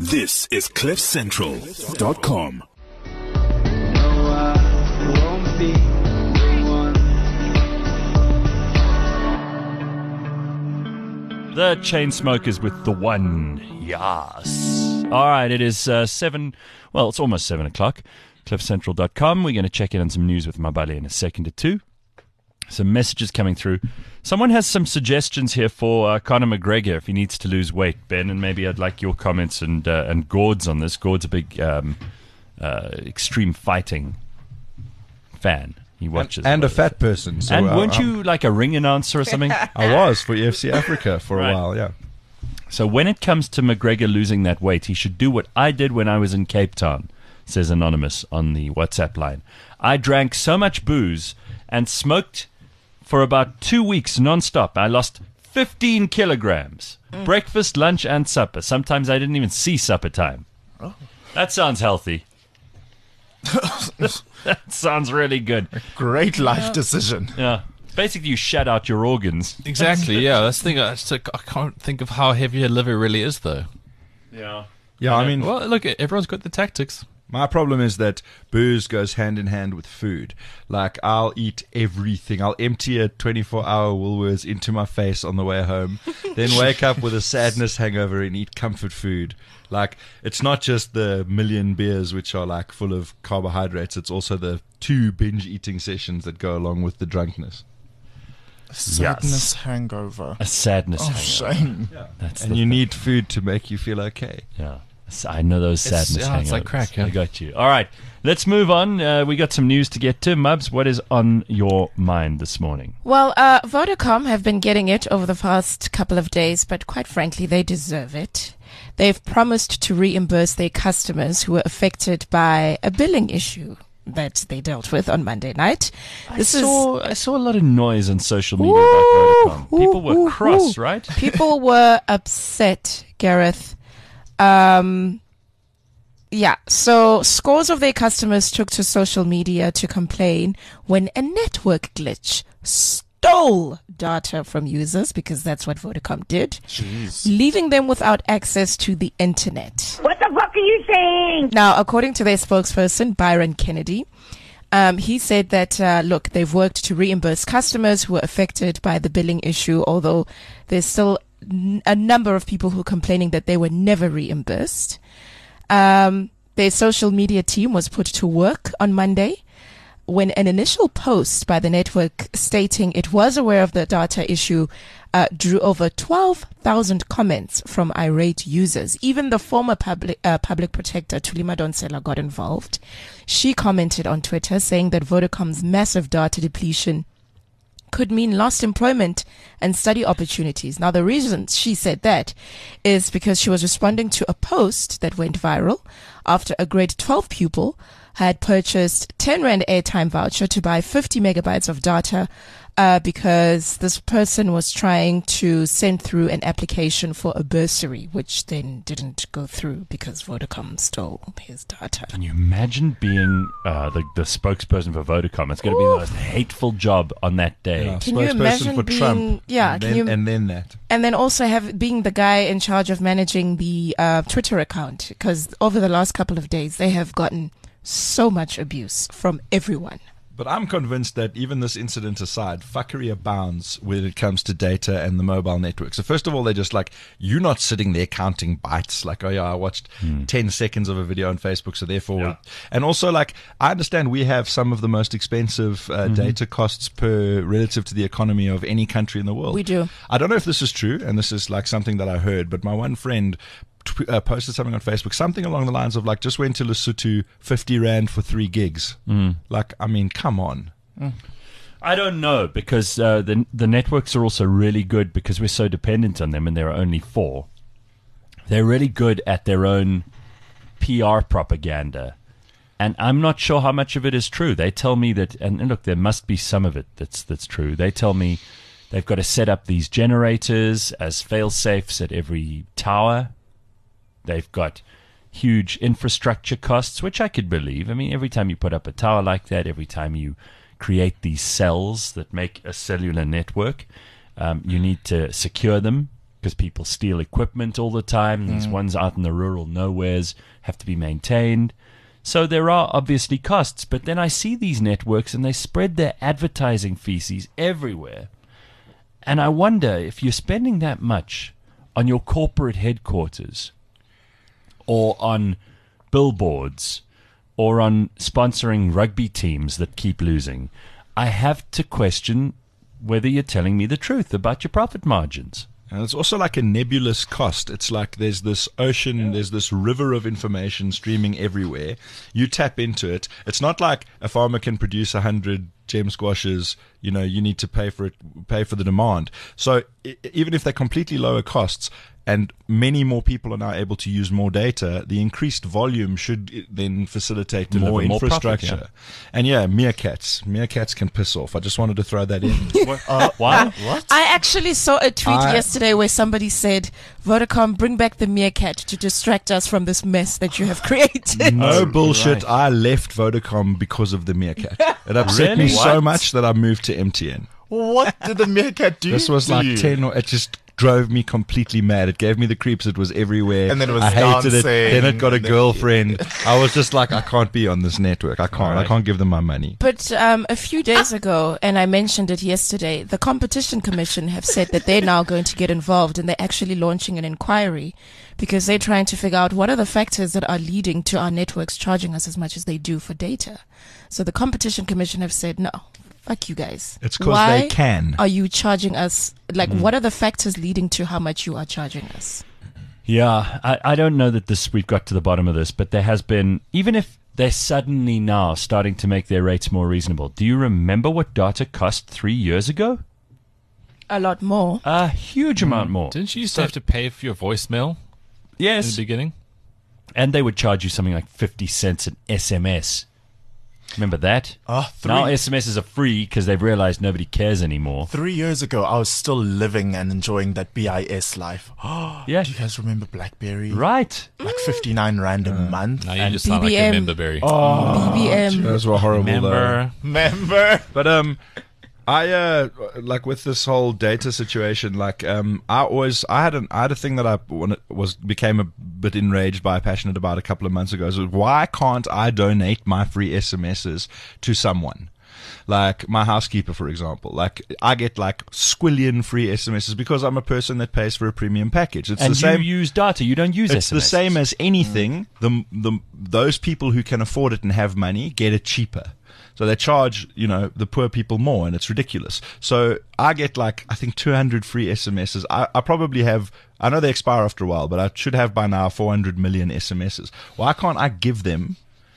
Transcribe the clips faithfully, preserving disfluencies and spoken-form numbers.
This is cliff central dot com. The Chainsmokers with The One. Yes. All right, it is uh, seven, well, it's almost seven o'clock. cliff central dot com. We're going to check in on some news with Mabali in a second or two. Some messages coming through. Someone has some suggestions here for uh, Conor McGregor if he needs to lose weight, Ben, and maybe I'd like your comments and uh, and Gord's on this. Gord's a big um, uh, extreme fighting fan. He watches. And, and a fat person. So, and uh, weren't um, you like a ring announcer or something? I was for U F C Africa for Right. a while, yeah. So when it comes to McGregor losing that weight, he should do what I did when I was in Cape Town, says Anonymous on the WhatsApp line. I drank so much booze and smoked for about two weeks non-stop. I lost fifteen kilograms. Mm. Breakfast, lunch, and supper. Sometimes I didn't even see supper time. Oh. That sounds healthy. That sounds really good. Great life yeah. decision. Yeah. Basically, you shut out your organs. Exactly, yeah. That's the thing. I, just, I can't think of how heavy a liver really is, though. Yeah. Yeah, I mean... Well, look, everyone's got the tactics. My problem is that booze goes hand in hand with food. Like, I'll eat everything. I'll empty a twenty-four hour Woolworths into my face on the way home, then wake up with a sadness hangover and eat comfort food. Like, it's not just the million beers which are, like, full of carbohydrates. It's also the two binge eating sessions that go along with the drunkenness. A sadness yes. hangover. A sadness oh, hangover. Shame. Yeah. That's and you thing. need food to make you feel okay. Yeah. I know those sadness it's, yeah, hangovers. It's like crack, yeah. I got you. All right, let's move on. Uh, we got some news to get to. Mubs, what is on your mind this morning? Well, uh, Vodacom have been getting it over the past couple of days, but quite frankly, they deserve it. They've promised to reimburse their customers who were affected by a billing issue that they dealt with on Monday night. I this saw is I saw a lot of noise on social media ooh, about Vodacom. People were ooh, cross, ooh. right? People were upset, Gareth. Um, yeah, so scores of their customers took to social media to complain when a network glitch stole data from users, because that's what Vodacom did, Jeez. leaving them without access to the internet. What the fuck are you saying? Now, according to their spokesperson, Byron Kennedy, um, he said that, uh, look, they've worked to reimburse customers who were affected by the billing issue, although there's still n- a number of people who are complaining that they were never reimbursed. Um, their social media team was put to work on Monday when an initial post by the network stating it was aware of the data issue uh, drew over twelve thousand comments from irate users. Even the former public uh, public protector, Thuli Madonsela, got involved. She commented on Twitter saying that Vodacom's massive data depletion could mean lost employment and study opportunities. Now, the reason she said that is because she was responding to a post that went viral after a grade twelve pupil had purchased ten rand airtime voucher to buy fifty megabytes of data uh, because this person was trying to send through an application for a bursary, which then didn't go through because Vodacom stole his data. Can you imagine being uh, the, the spokesperson for Vodacom? It's going to be the most hateful job on that day. Yeah, Can you spokesperson imagine for being, Trump, yeah, and can then, you, and then that. And then also have being the guy in charge of managing the uh, Twitter account, because over the last couple of days, they have gotten so much abuse from everyone. But I'm convinced that even this incident aside, fuckery abounds when it comes to data and the mobile network. So first of all, they're just like, you're not sitting there counting bytes. Like, oh yeah, I watched mm. ten seconds of a video on Facebook, so therefore... Yeah. And also, like, I understand we have some of the most expensive uh, mm-hmm. data costs per relative to the economy of any country in the world. We do. I don't know if this is true, and this is like something that I heard, but my one friend... Tw- uh, posted something on Facebook, something along the lines of like, just went to Lesotho, fifty rand for three gigs. Mm. Like, I mean, come on. Mm. I don't know, because uh, the the networks are also really good because we're so dependent on them, and there are only four. They're really good at their own P R propaganda, and I'm not sure how much of it is true. They tell me that, and, and look, there must be some of it that's that's true. They tell me they've got to set up these generators as fail-safes at every tower. They've got huge infrastructure costs, which I could believe. I mean, every time you put up a tower like that, every time you create these cells that make a cellular network, um, you need to secure them. because people steal equipment all the time. These ones out in the rural nowheres have to be maintained. So there are obviously costs, but then I see these networks and they spread their advertising feces everywhere. And I wonder if you're spending that much on your corporate headquarters or on billboards or on sponsoring rugby teams that keep losing, I have to question whether you're telling me the truth about your profit margins. And it's also like a nebulous cost. It's like there's this ocean, yeah. there's this river of information streaming everywhere. You tap into it. It's not like a farmer can produce a hundred gem squashes. You know, you need to pay for it, pay for the demand. So I- even if they're completely lower costs, and many more people are now able to use more data, the increased volume should then facilitate Deliver more more infrastructure. profit, And yeah, meerkats. Meerkats can piss off. I just wanted to throw that in. Uh, Why? What? I actually saw a tweet I- yesterday where somebody said, Vodacom, bring back the meerkat to distract us from this mess that you have created. No Oh, bullshit. right. I left Vodacom because of the meerkat. It upset Really? me so What? much that I moved to M T N. What did the meerkat do? This was to like you? ten or it just drove me completely mad. It gave me the creeps. It was everywhere. And then it was I hated it. dancing, Then it got a and then- girlfriend. I was just like, I can't be on this network. I can't. I Right. can't give them my money. But um, a few days ago, and I mentioned it yesterday, the Competition Commission have said that they're now going to get involved and they're actually launching an inquiry because they're trying to figure out what are the factors that are leading to our networks charging us as much as they do for data. So the Competition Commission have said, no, fuck you guys. It's because Why they can. are you charging us? Like, what are the factors leading to how much you are charging us? Yeah, I, I don't know that this we've got to the bottom of this, but there has been, even if they're suddenly now starting to make their rates more reasonable, do you remember what data cost three years ago? A lot more. A huge amount more. Didn't you used to have to pay for your voicemail in the Yes. beginning? And they would charge you something like fifty cents an S M S. Remember that? Ah, three, Now S M Ses are free because they've realized nobody cares anymore. three years ago, I was still living and enjoying that B I S life. Yeah. Do you guys remember BlackBerry? Right. Like fifty-nine rand a month. Now you And just sound like a B B M. member berry. Oh, B B M. Those were horrible. though. Member. Member. But um, I uh like with this whole data situation, like um, I always I had an I had a thing that I wanted, was became a bit enraged by, passionate about a couple of months ago. So why can't I donate my free S M Ses to someone? Like my housekeeper, for example. Like I get like squillion free S M Ses because I'm a person that pays for a premium package. It's and the same. you use data. You don't use It's S M Ses. the same as anything. The the those people who can afford it and have money get it cheaper. So they charge, you know, the poor people more, and it's ridiculous. So I get like, I think two hundred free S M Ses. I, I probably have, I know they expire after a while, but I should have by now four hundred million S M Ses. Why can't I give them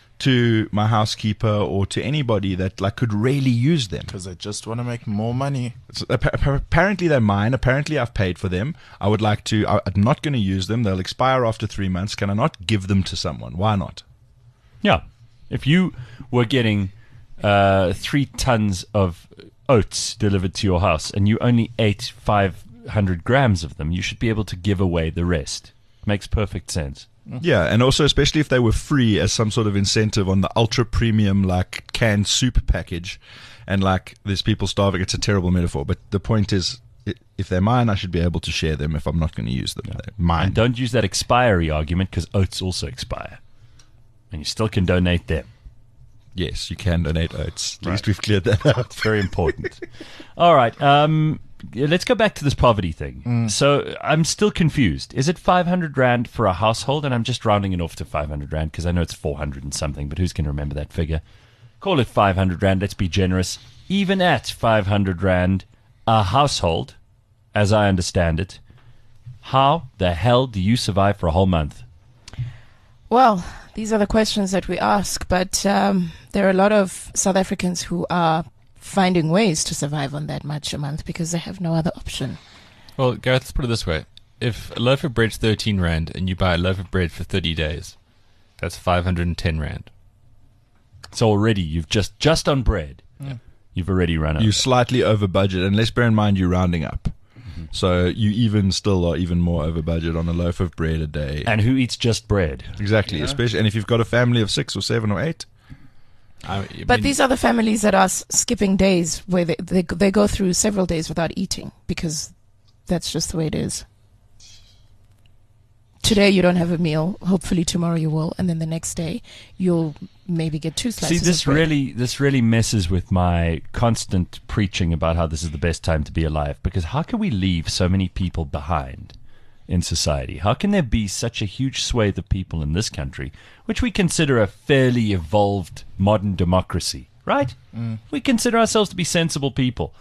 to my housekeeper or to anybody that like could really use them? Because they just want to make more money. It's, appa- apparently they're mine. Apparently I've paid for them. I would like to, I- I'm not going to use them. They'll expire after three months. Can I not give them to someone? Why not? Yeah. If you were getting uh, three tons of oats delivered to your house and you only ate five hundred grams of them, you should be able to give away the rest. Makes perfect sense. Yeah, and also especially if they were free as some sort of incentive on the ultra premium like canned soup package, and like there's people starving. It's a terrible metaphor, but the point is, i- if they're mine, I should be able to share them if I'm not going to use them. They're mine. And don't use that expiry argument because oats also expire. And you still can donate them. Yes, you can donate oats. At Right. least we've cleared that out. Very important. All right. Um, let's go back to this poverty thing. So I'm still confused. Is it five hundred rand for a household? And I'm just rounding it off to five hundred rand because I know it's four hundred and something, but who's going to remember that figure? Call it five hundred rand. Let's be generous. Even at five hundred rand, a household, as I understand it, how the hell do you survive for a whole month? Well, these are the questions that we ask, but um, there are a lot of South Africans who are finding ways to survive on that much a month because they have no other option. Well, Gareth, let's put it this way. If a loaf of bread's thirteen rand and you buy a loaf of bread for thirty days, that's five hundred ten rand. So already you've just, just on bread, you've already run out. You slightly over budget, and let's bear in mind you're rounding up. So you even still are even more over budget on a loaf of bread a day. And who eats just bread? Exactly, especially, and if you've got a family of six or seven or eight, I I But mean, these are the families that are s- skipping days where they, they they go through several days without eating because that's just the way it is. today you don't have a meal. Hopefully tomorrow you will, and then the next day you'll maybe get two slices. See, this of bread. really, this really messes with my constant preaching about how this is the best time to be alive. Because how can we leave so many people behind in society? How can there be such a huge swathe of people in this country, which we consider a fairly evolved modern democracy, right? Mm. We consider ourselves to be sensible people.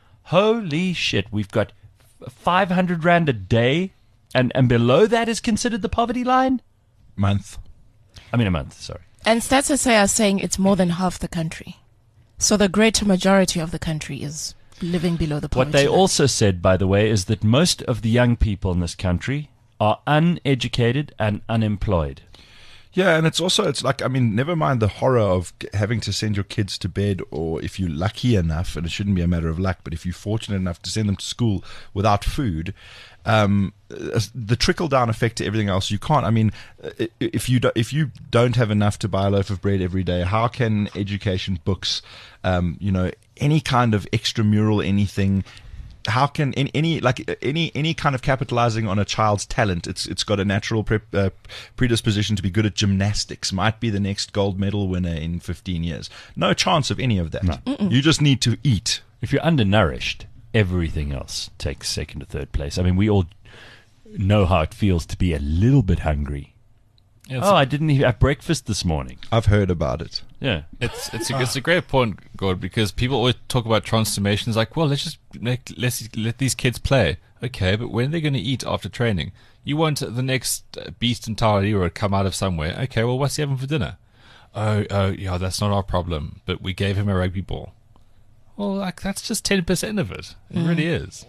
Holy shit, we've got five hundred rand a day, and, and below that is considered the poverty line? Month. I mean a month, sorry. And Stats S A are saying it's more than half the country. So the greater majority of the country is living below the poverty What they line. also said, by the way, is that most of the young people in this country are uneducated and unemployed. Yeah, and it's also, it's like, I mean, never mind the horror of g- having to send your kids to bed, or if you're lucky enough, and it shouldn't be a matter of luck, but if you're fortunate enough to send them to school without food, um, uh, the trickle-down effect to everything else, you can't. I mean, i- if you, do, if you don't have enough to buy a loaf of bread every day, how can education, books, um, you know, any kind of extramural anything, how can any, any like any any kind of capitalizing on a child's talent? It's it's got a natural pre, uh, predisposition to be good at gymnastics. Might be the next gold medal winner in fifteen years. No chance of any of that. No. You just need to eat. If you're undernourished, everything else takes second or third place. I mean, we all know how it feels to be a little bit hungry. Yeah, it's, Oh, I didn't even have breakfast this morning. I've heard about it. Yeah. it's it's a, it's a great point, Gord, because people always talk about transformations like, well, let's just make, let's let these kids play. Okay, but when are they going to eat after training? You want the next uh, beast and Tarawih to come out of somewhere. Okay, well, what's he having for dinner? Oh, oh, yeah, that's not our problem. But we gave him a rugby ball. Well, like that's just ten percent of it. It really is.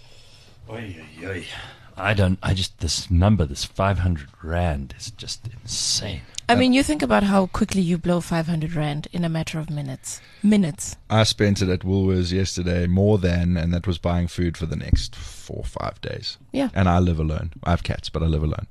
Oy, oy, oy. I don't, I just, this number, this five hundred rand is just insane. I mean, you think about how quickly you blow five hundred rand in a matter of minutes. Minutes. I spent it at Woolworths yesterday more than, and that was buying food for the next four or five days. Yeah. And I live alone. I have cats, but I live alone.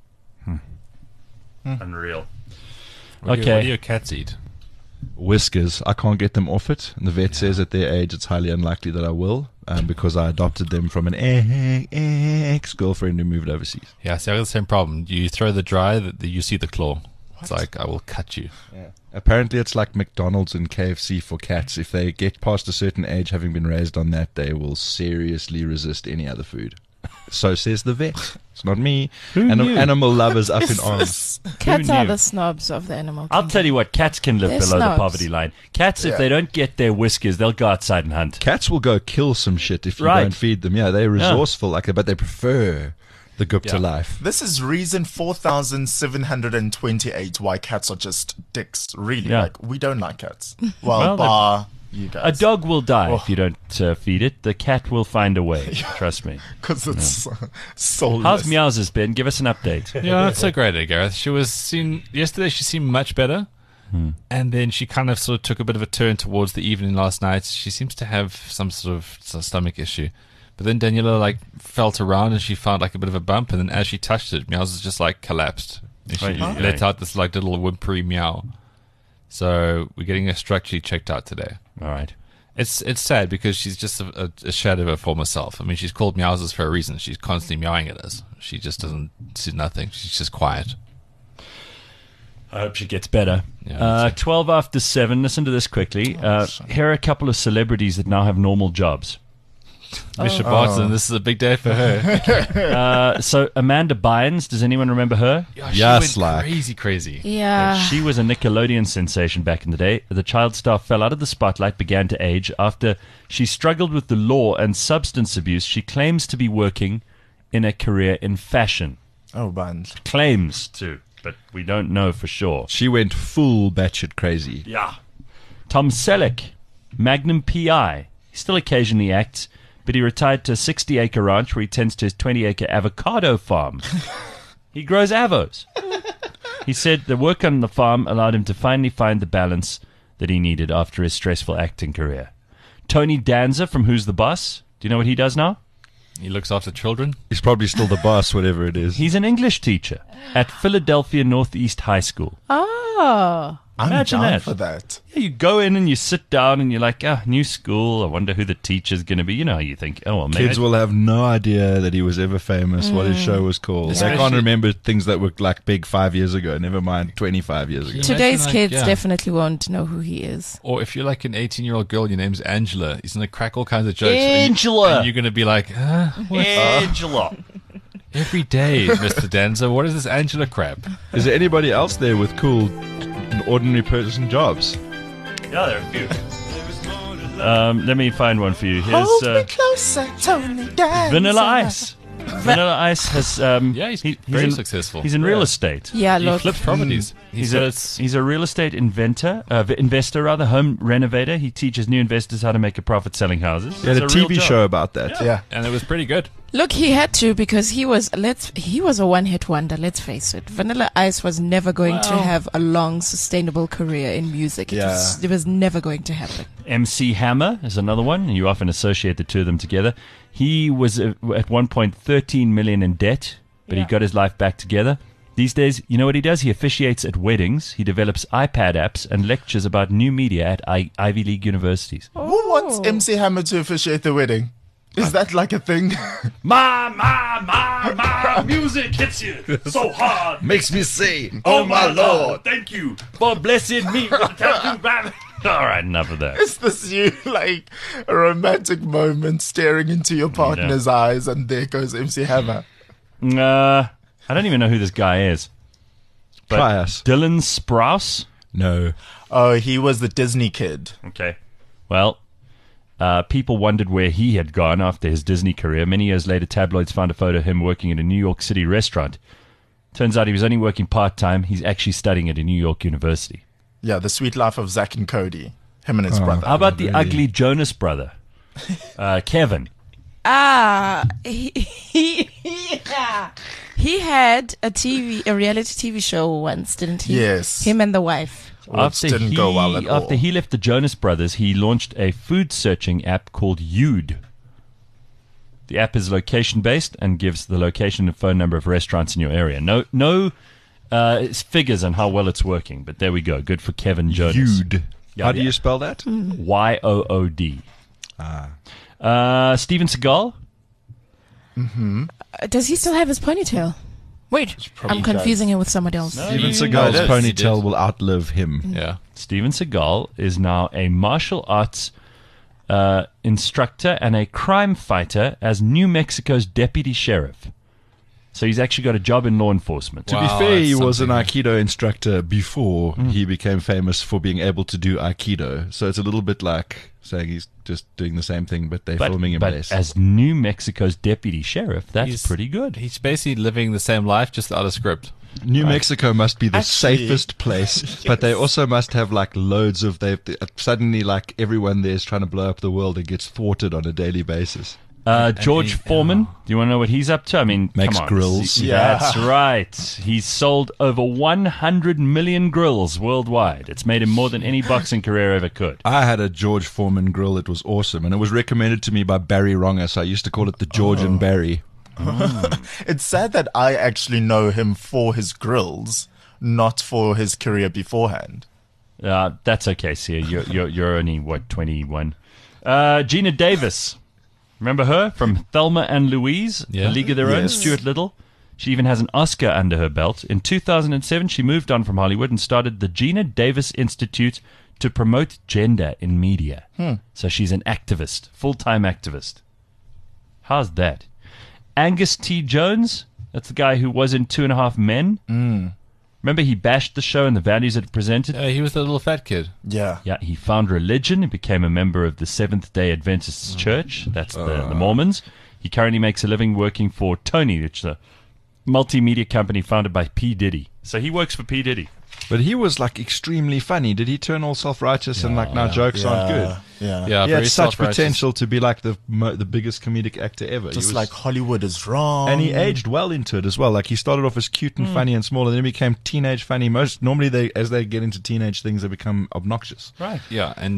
Unreal. What do you- Okay. what do your cats eat? Whiskers. I can't get them off it. And the vet says at their age it's highly unlikely that I will, um, because I adopted them from an ex-girlfriend who moved overseas. Yeah, see, I got the same problem. You throw the dry, the, the, you see the claw. It's like, I will cut you. Apparently it's like McDonald's and K F C for cats. If they get past a certain age, having been raised on that, they will seriously resist any other food. So says the vet. It's not me. Who Anim- knew? animal lovers up in arms. Cats are knew? the snobs of the animal I'll kingdom. tell you what, cats can live They're below the snobs. poverty line. Cats, if they don't get their whiskers, they'll go outside and hunt. Cats will go kill some shit if you Right. don't feed them. Yeah, they're resourceful, like, but they prefer the Gupta Yeah. life. This is reason four thousand seven hundred twenty-eight why cats are just dicks. Really, Yeah. like we don't like cats. Well, Well, bar you A guys. dog will die Oh. if you don't uh, feed it. The cat will find a way. Trust me. Because it's uh, soulless. How's Meows's, Ben? Give us an update. Yeah, that's so great, eh, Gareth. She was seen yesterday. She seemed much better, and then she kind of sort of took a bit of a turn towards the evening last night. She seems to have some sort of some stomach issue, but then Daniela like felt around and she found like a bit of a bump, and then as she touched it, Meows's just like collapsed. And she Right, yeah. let out this like little whimpery meow. So we're getting her structurally checked out today. All right. It's it's sad because she's just a, a, a shadow of her former self. I mean, she's called Meows's for a reason. She's constantly meowing at us. She just doesn't see nothing. She's just quiet. I hope she gets better. Yeah, uh, me too. twelve after seven. Listen to this quickly. Uh, here are a couple of celebrities that now have normal jobs. Misha Barton, this is a big day for her. Uh, so Amanda Bynes, does anyone remember her? Yeah, she Yes, went like- crazy, crazy. Yeah. She was a Nickelodeon sensation back in the day. The child star fell out of the spotlight, began to age. After she struggled with the law and substance abuse, she claims to be working in a career in fashion. Oh, band. Claims to, but we don't know for sure. She went full batshit crazy. Yeah. Tom Selleck, Magnum P I. He still occasionally acts, but he retired to a sixty-acre ranch where he tends to his twenty-acre avocado farm. He grows avos. He said the work on the farm allowed him to finally find the balance that he needed after his stressful acting career. Tony Danza from Who's the Boss? Do you know what he does now? He looks after children. He's probably still the boss, whatever it is. He's an English teacher at Philadelphia Northeast High School. Oh. I'm Imagine down that. for that. Yeah, you go in and you sit down and you're like, ah, new school. I wonder who the teacher's going to be. You know how you think, oh, well, maybe. Kids will have no idea that he was ever famous, what his show was called. They can't Especially- remember things that were like big five years ago, never mind twenty-five years ago. Yeah. Today's Imagine, like, kids yeah. definitely won't know who he is. Or if you're like an eighteen-year-old girl, your name's Angela. He's going to crack all kinds of jokes. and you- Angela! And you're going to be like, huh? What? Angela. Every day, Mister Danza, what is this Angela crap? Is there anybody else there with cool, ordinary person jobs? Yeah, there are a few. Um, let me find one for you. Here's Hold me uh, closer, Tony Danza. Vanilla Ice. Vanilla Ice has. Um, Yeah, he's he- very in, successful. He's in real estate. Yeah, He look. flips properties. He He's a, says, he's a real estate inventor, uh, v- investor rather, home renovator. He teaches new investors how to make a profit selling houses. He had a It's real T V job. show about that. Yeah. and it was pretty good. Look, he had to because he was let's he was a one-hit wonder. Let's face it. Vanilla Ice was never going to Well. have a long, sustainable career in music. It, Yeah. was, it was never going to happen. M C Hammer is another one. You often associate the two of them together. He was uh, at one point thirteen million in debt, but Yeah. he got his life back together. These days, you know what he does? He officiates at weddings. He develops iPad apps and lectures about new media at I- Ivy League universities. Who wants M C Hammer to officiate the wedding? Is that like a thing? My, my, my, my music hits you so hard. Makes me say, Oh, my Lord, thank you for blessing me with a tattoo. Bam. All right, enough of that. Is this you, like, a romantic moment staring into your partner's eyes and there goes M C Hammer? Uh, I don't even know who this guy is. But Try us. Dylan Sprouse? No. Oh, he was the Disney kid. Okay. Well, uh, people wondered where he had gone after his Disney career. Many years later, tabloids found a photo of him working at a New York City restaurant. Turns out he was only working part-time. He's actually studying at a New York university. Yeah, the sweet life of Zack and Cody. Him and his brother. How about the ugly Jonas brother? Uh, Kevin. Ah, he he yeah. He had a T V, a reality T V show once, didn't he? Yes. Him and the wife. Which didn't he, go well at after all. he left the Jonas Brothers, he launched a food searching app called Yood. The app is location based and gives the location and phone number of restaurants in your area. No, no uh, it's figures on how well it's working, but there we go. Good for Kevin Jonas. Yood. Yeah, How do yeah. you spell that? Y O O D. Ah. Uh, Steven Seagal. Uh, Does he still have his ponytail? Wait, probably I'm confusing him with somebody else. Steven you- Seagal's No, it is. He ponytail did. will outlive him. Yeah. Steven Seagal is now a martial arts uh, instructor and a crime fighter as New Mexico's deputy sheriff. So he's actually got a job in law enforcement. To Wow, be fair, that's he was an something. Aikido instructor before he became famous for being able to do Aikido. So it's a little bit like saying he's just doing the same thing, but they're But, filming him but less. as New Mexico's deputy sheriff, that's He's- pretty good. He's basically living the same life, just out of script. New Mexico must be the Actually- safest place, but they also must have like loads of they suddenly like everyone there is trying to blow up the world and gets thwarted on a daily basis. Uh, George he- Foreman, oh. do you want to know what he's up to? I mean, Makes come on. grills. Yeah. That's right. He's sold over one hundred million grills worldwide. It's made him more than any boxing career ever could. I had a George Foreman grill. It was awesome, and it was recommended to me by Barry Ronger. So I used to call it the George and Barry. It's sad that I actually know him for his grills, not for his career beforehand. Uh, that's okay, Sia. You're, you're, you're only, what, twenty-one? Uh, Gina Davis. Remember her from Thelma and Louise? Yeah. A League of Their Own, Yes. Stuart Little. She even has an Oscar under her belt. In two thousand seven, she moved on from Hollywood and started the Gina Davis Institute to promote gender in media. So she's an activist, full-time activist. How's that? Angus T. Jones, that's the guy who was in Two and a Half Men. Mm. Remember he bashed the show and the values it presented? Uh, he was the little fat kid. Yeah. Yeah, he found religion. He became a member of the Seventh-day Adventist Church. That's the, the Mormons. He currently makes a living working for Tony, which is a multimedia company founded by P. Diddy. So he works for P. Diddy. But he was like extremely funny. Did he turn all self-righteous and like now jokes aren't good? Yeah. Yeah, He very had such self-righteous. potential to be like the mo- the biggest comedic actor ever. He Just was- like Hollywood is wrong. and he aged well into it as well. Like he started off as cute and funny and small, and then he became teenage funny. Most normally, they as they get into teenage things, they become obnoxious. Right. Yeah, and re-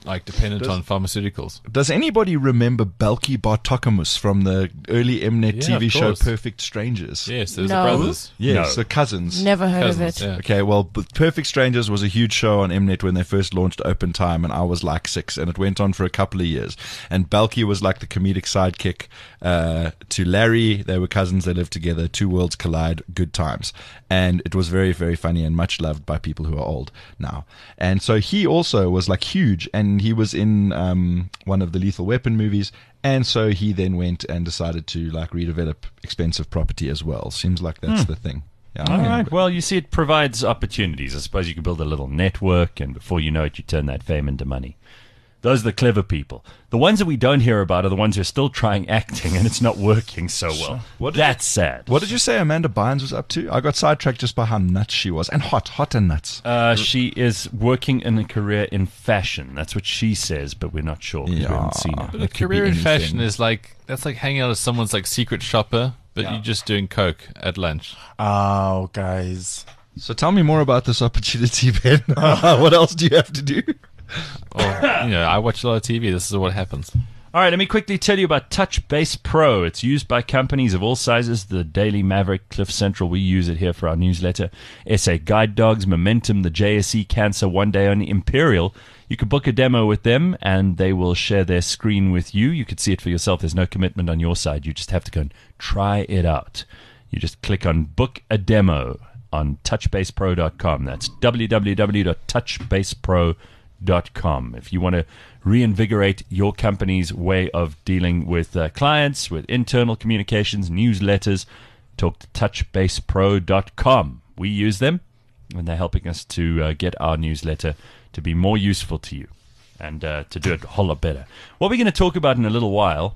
like dependent Does- on pharmaceuticals. Does anybody remember Belki Bartokomous from the early Mnet Yeah, T V of show course. Perfect Strangers? Yes, those No. are brothers. Yes, No. so cousins. Never heard Cousins, of it. yeah. Okay, well, but Perfect Strangers was a huge show on Mnet when they first launched Open Time, and I was like six, and it went on for a couple of years. And Belki was like the comedic sidekick uh, to Larry. They were cousins. They lived together. Two worlds collide. Good times. And it was very, very funny and much loved by people who are old now. And so he also was like huge, and he was in um, one of the Lethal Weapon movies. And so he then went and decided to like redevelop expensive property as well. Seems like that's the thing. Yeah, All yeah. right. Well, you see, it provides opportunities. I suppose you can build a little network, and before you know it, you turn that fame into money. Those are the clever people. The ones that we don't hear about are the ones who are still trying acting, and it's not working so well. What did That's sad. What did you say Amanda Bynes was up to? I got sidetracked just by how nuts she was. And hot, hot and nuts. Uh, she is working in a career in fashion. That's what she says, but we're not sure because we Yeah. haven't seen her. But a It could be career in anything. fashion is like that's like hanging out as someone's like secret shopper, but you're just doing coke at lunch. Oh, guys. So tell me more about this opportunity, Ben. What else do you have to do? Or you know, I watch a lot of T V. This is what happens. All right, let me quickly tell you about TouchBase Pro. It's used by companies of all sizes. The Daily Maverick, Cliff Central, we use it here for our newsletter. S A Guide Dogs, Momentum, the J S E Cancer, One Day Only, Imperial. You can book a demo with them, and they will share their screen with you. You could see it for yourself. There's no commitment on your side. You just have to go and try it out. You just click on Book a Demo on touch base pro dot com. That's w w w dot touch base pro dot com. If you want to reinvigorate your company's way of dealing with uh, clients, with internal communications, newsletters, talk to touch base pro dot com. We use them, and they're helping us to uh, get our newsletter to be more useful to you and uh, to do it a whole lot better. What we're going to talk about in a little while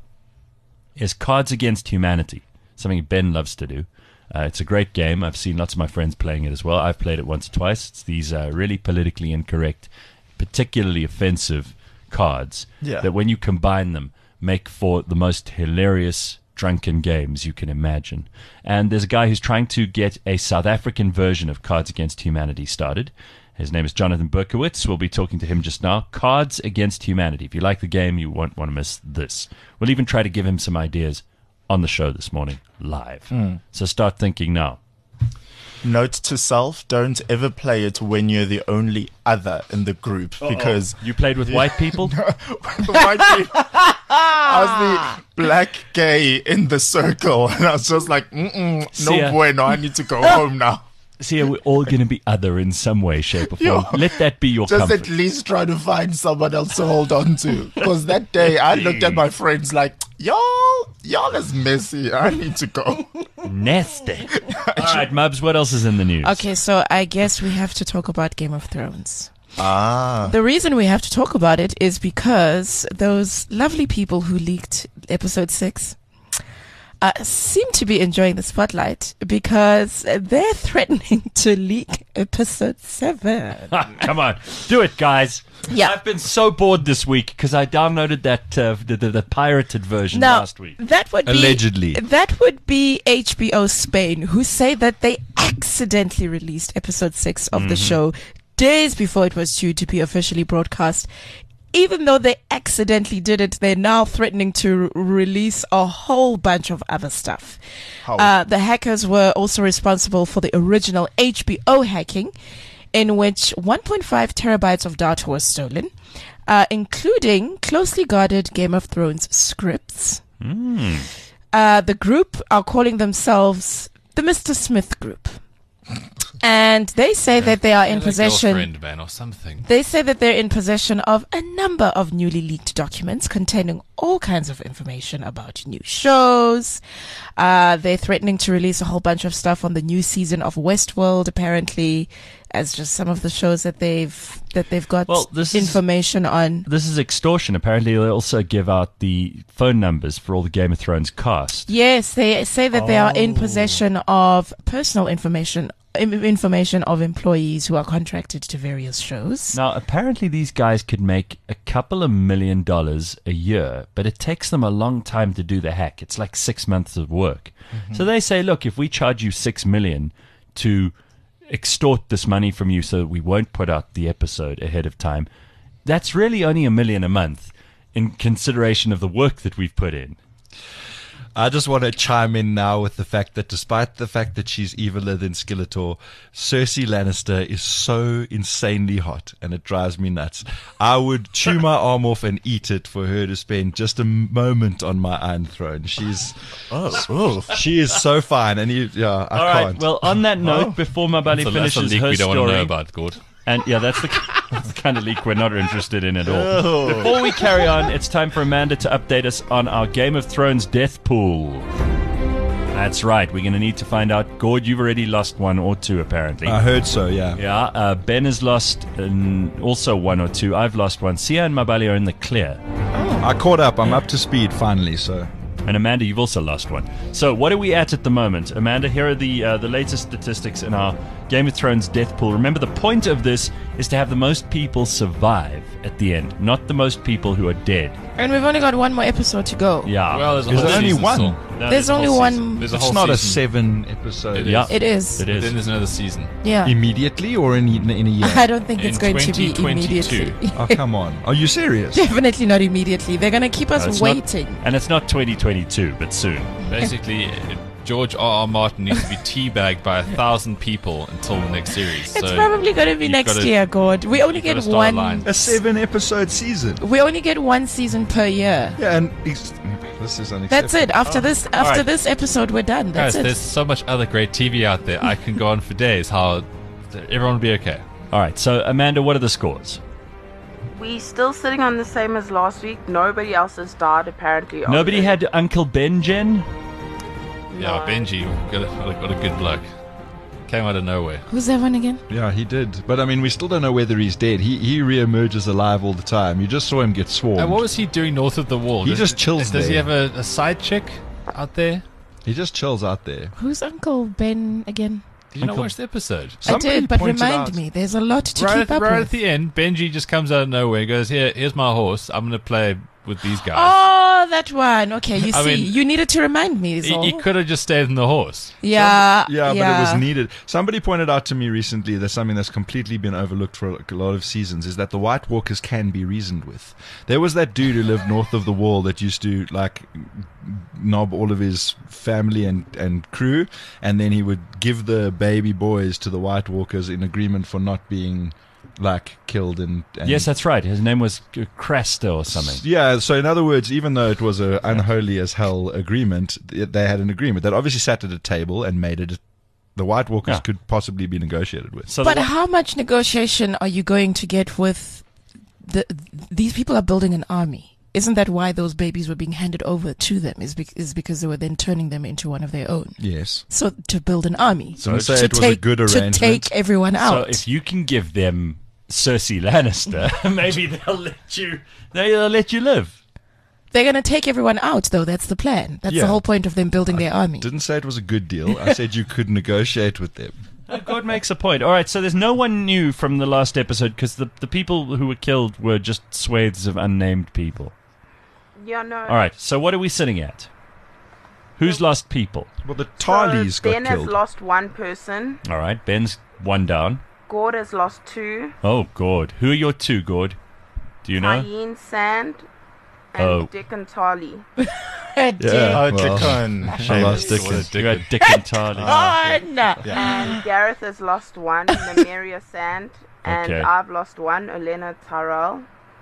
is Cards Against Humanity, something Ben loves to do. Uh, it's a great game. I've seen lots of my friends playing it as well. I've played it once or twice. It's these uh, really politically incorrect, particularly offensive cards Yeah. that when you combine them make for the most hilarious drunken games you can imagine. And there's a guy who's trying to get a South African version of Cards Against Humanity started. His name is Jonathan Berkowitz. We'll be talking to him just now. Cards Against Humanity. If you like the game, you won't want to miss this. We'll even try to give him some ideas on the show this morning, live. So start thinking now. Note to self, don't ever play it when you're the only other in the group because You played with white people? White people- I was the black gay in the circle and I was just like, mm-mm, See ya. no bueno, I need to go home now. See, we're all going to be other in some way, shape, or form. Yeah. Let that be your Just comfort. at least try to find someone else to hold on to. Because that day I looked at my friends like, y'all, y'all is messy. I need to go. Nasty. All right, Mubs, what else is in the news? Okay, so I guess we have to talk about Game of Thrones. Ah. The reason we have to talk about it is because those lovely people who leaked episode six uh, seem to be enjoying the spotlight because they're threatening to leak episode seven. Come on, do it, guys. Yeah. I've been so bored this week because I downloaded that uh, the, the, the pirated version Now, last week. that would be Allegedly. that would be H B O Spain, who say that they accidentally released episode six of the show days before it was due to be officially broadcast. Even though they accidentally did it, they're now threatening to r- release a whole bunch of other stuff. Uh, the hackers were also responsible for the original H B O hacking, in which one point five terabytes of data was stolen, uh, including closely guarded Game of Thrones scripts. Uh, the group are calling themselves the Mister Smith Group. And they say that they are in Get a possession. girlfriend, man, or something. They say that they're in possession of a number of newly leaked documents containing all kinds of information about new shows. Uh, they're threatening to release a whole bunch of stuff on the new season of Westworld, apparently, as just some of the shows that they've that they've got Well, this is- information on. This is extortion. Apparently, they also give out the phone numbers for all the Game of Thrones cast. Yes, they say that they are in possession of personal information im- information of employees who are contracted to various shows. Now, apparently, these guys could make a couple of million dollars a year, but it takes them a long time to do the hack. It's like six months of work. So they say, look, if we charge you six million to extort this money from you so that we won't put out the episode ahead of time, that's really only a million a month in consideration of the work that we've put in. I just want to chime in now with the fact that despite the fact that she's eviler than Skeletor, Cersei Lannister is so insanely hot and it drives me nuts. I would chew my arm off and eat it for her to spend just a moment on my Iron Throne. She's Oh, oh. she is so fine, and you, yeah, I All right. can't. Well, on that note, before Mabali So that's a finishes leak her we don't story, want to know about, Gord. and yeah, that's the, that's the kind of leak we're not interested in at all. Before we carry on, it's time for Amanda to update us on our Game of Thrones death pool. That's right. We're going to need to find out. Gord, you've already lost one or two, apparently. I heard so, yeah. Yeah, uh, Ben has lost um, also one or two. I've lost one. Sia and Mabali are in the clear. I caught up. I'm up to speed finally, so. And Amanda, you've also lost one. So what are we at at the moment? Amanda, here are the uh, the latest statistics in our Game of Thrones death pool. Remember, the point of this is to have the most people survive at the end, not the most people who are dead. And we've only got one more episode to go. Yeah. Well, there's a Is whole there only season one? still. No, There's a only whole one. season. There's a It's whole not a season. seven episode. It Yeah, is. It is. It is. Then there's another season. Yeah. Immediately or in, in a year? I don't think it's In going to be twenty twenty-two. immediately. Oh, come on. Are you serious? Definitely not immediately. They're going to keep No, us it's not- waiting. and it's not twenty twenty-two, but soon. Basically, uh, George R. R. Martin needs to be teabagged by a thousand people until the next series. It's so probably going to be you've next gotta- year, God. We only you've get gotta start a one. line. A seven episode season. We only get one season per year. Yeah, and ex- this is unacceptable. That's it. After this, after right. this episode, we're done. That's Guys, it. there's so much other great T V out there. I can go on for days. How everyone will be okay. All right. So Amanda, what are the scores? We still sitting on the same as last week. Nobody else has died apparently. other Nobody than- had Uncle Ben, Jen? Yeah, Benji, got a, got a, got a good bloke. Came out of nowhere. Who's that one again? Yeah, he did. But I mean, we still don't know whether he's dead. He he reemerges alive all the time. You just saw him get swarmed. And what was he doing north of the wall? He Does- just chills Does he there. have a, a side chick out there? He just chills out there. Who's Uncle Ben again? Did you not Uncle- watch the episode? Somebody I did, but pointed remind out- me. There's a lot to Right, keep at, the, up right at with. the end, Benji just comes out of nowhere and goes, Here, here's my horse. I'm going to play with these guys. Oh, that one. Okay, you I see, mean- you needed to remind me. Is he, all. he could have just stayed in the horse. Yeah, Yeah, yeah. but it was needed. Somebody pointed out to me recently that something that's completely been overlooked for like a lot of seasons is that the White Walkers can be reasoned with. There was that dude who lived north of the wall that used to like knob all of his family and, and crew, and then he would give the baby boys to the White Walkers in agreement for not being like killed and, and Yes, that's right. His name was uh, Cresta or something. Yeah, so in other words, even though it was a unholy as hell agreement, th- they had an agreement that obviously sat at a table and made it. The White Walkers Yeah. could possibly be negotiated with. So But the, how much negotiation are you going to get with the? These people are building an army. Isn't that why those babies were being handed over to them? Is, bec is because they were then turning them into one of their own. Yes. So to build an army. So to to say it was a take, good to arrangement. take everyone so out. if you can give them Cersei Lannister, maybe they'll let you. They'll let you live. They're going to take everyone out, though. That's the plan. That's Yeah. the whole point of them building their army. Didn't say it was a good deal. I said you could negotiate with them. Uh, God makes a point. All right, so there's no one new from the last episode because the the people who were killed were just swathes of unnamed people. Yeah, no. All right, so what are we sitting at? Who's lost people? Well, the So Tarleys got Ben has killed. lost one person. All right, Ben's one down. Gord has lost two. Oh, Gord. Who are your two, Gord? Do you know? Tyene Sand and Oh. Dick and Tarly. Yeah, Oh, well, Dickon. I lost What a Dickon. dick. You got Dick and Tarly. On! And Gareth has lost one, Nymeria Sand. And Okay. I've lost one, Olena Tyrell.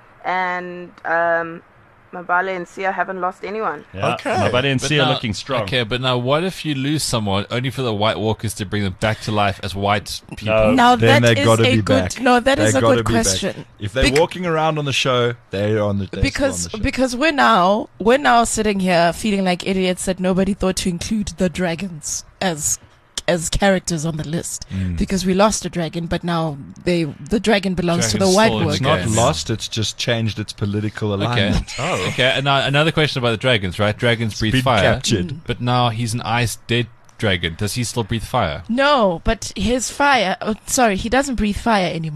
And um, Mabale and Sia haven't lost anyone. Yeah, Okay. my buddy and But Sia now- looking strong. Okay, but now what if you lose someone only for the White Walkers to bring them back to life as white people? No. Now Then that they is gotta a be good. back. No, that is They a gotta good be back. question. If they're Bec- walking around on the show, they're on the they're because still on the show. because we're now we're now sitting here feeling like idiots that nobody thought to include the dragons as as characters on the list Mm. because we lost a dragon, but now they the dragon belongs to the Dragon's White still in the It's Walkers. not Okay. lost. It's just changed its political Okay. alignment. Oh. Okay, and now another question about the dragons, right? Dragons breathe Been fire. captured. But now he's an ice dead dragon. Does he still breathe fire? No, but his fire. Oh, sorry, he doesn't breathe fire anymore.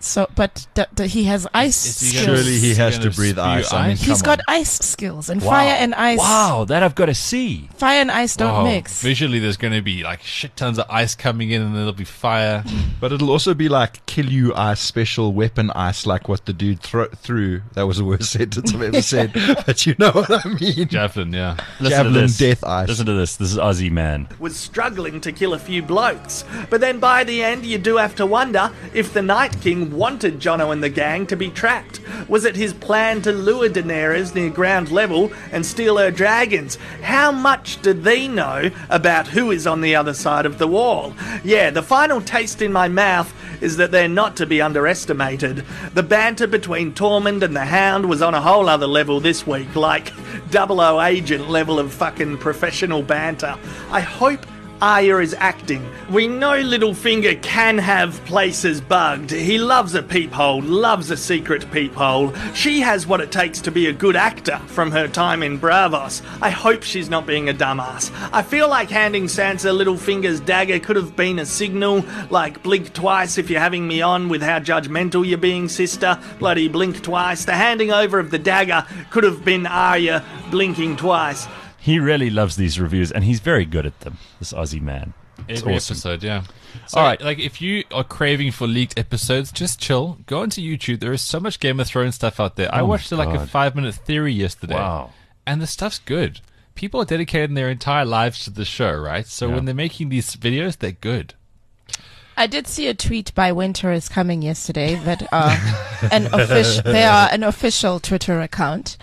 So, but d- d- he has ice Is he skills. gonna- Surely he has Gonna to breathe spew ice. I mean, ice? come He's got on. ice skills, and fire and ice. Wow, that I've got to see. Fire and ice don't Wow. mix. Visually, there's going to be like shit tons of ice coming in, and then there'll be fire. But it'll also be like kill you ice, special weapon ice, like what the dude thro- threw. That was the worst sentence I've ever said. But you know what I mean. Javelin, yeah. Listen to Javelin this. death ice. Listen to this. This is Aussie Man. Was struggling to kill a few blokes. But then by the end, you do have to wonder if the Night King wanted Jono and the gang to be trapped. Was it his plan to lure Daenerys near ground level and steal her dragons? How much do they know about who is on the other side of the wall? Yeah, the final taste in my mouth is that they're not to be underestimated. The banter between Tormund and the Hound was on a whole other level this week, like double O agent level of fucking professional banter. I hope Arya is acting. We know Littlefinger can have places bugged. He loves a peephole, loves a secret peephole. She has what it takes to be a good actor from her time in Bravos. I hope she's not being a dumbass. I feel like handing Sansa Littlefinger's dagger could have been a signal, like blink twice if you're having me on with how judgmental you're being, sister. Bloody blink twice. The handing over of the dagger could have been Arya blinking twice. He really loves these reviews, and he's very good at them, this Aussie Man. It's Every awesome. episode, yeah. So, All right. like, if you are craving for leaked episodes, just chill. Go onto YouTube. There is so much Game of Thrones stuff out there. I Oh my watched like a God. five-minute theory yesterday. Wow. And the stuff's good. People are dedicating their entire lives to the show, right? So Yeah. when they're making these videos, they're good. I did see a tweet by Winter is Coming yesterday that are an official. They are an official Twitter account,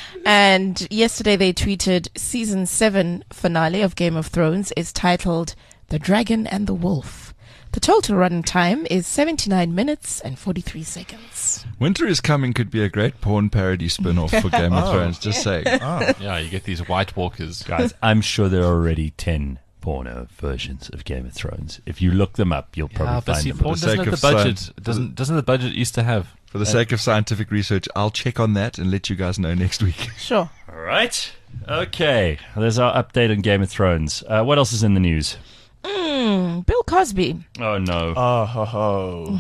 and yesterday they tweeted season seven finale of Game of Thrones is titled "The Dragon and the Wolf." The total running time is seventy-nine minutes and forty-three seconds. Winter is Coming could be a great porn parody spin-off for Game of Thrones. Just saying. Yeah, you get these White Walkers. Guys, I'm sure there are already ten porno versions of Game of Thrones. If you look them up, you'll probably Yeah, but find see, them. porn the doesn't sake have the of budget. science. Doesn't doesn't the budget used to have? For the sake of scientific research, I'll check on that and let you guys know next week. Sure. All right. Okay. There's our update on Game of Thrones. Uh, what else is in the news? Mm, Bill Cosby, Oh, no. Oh, ho, ho.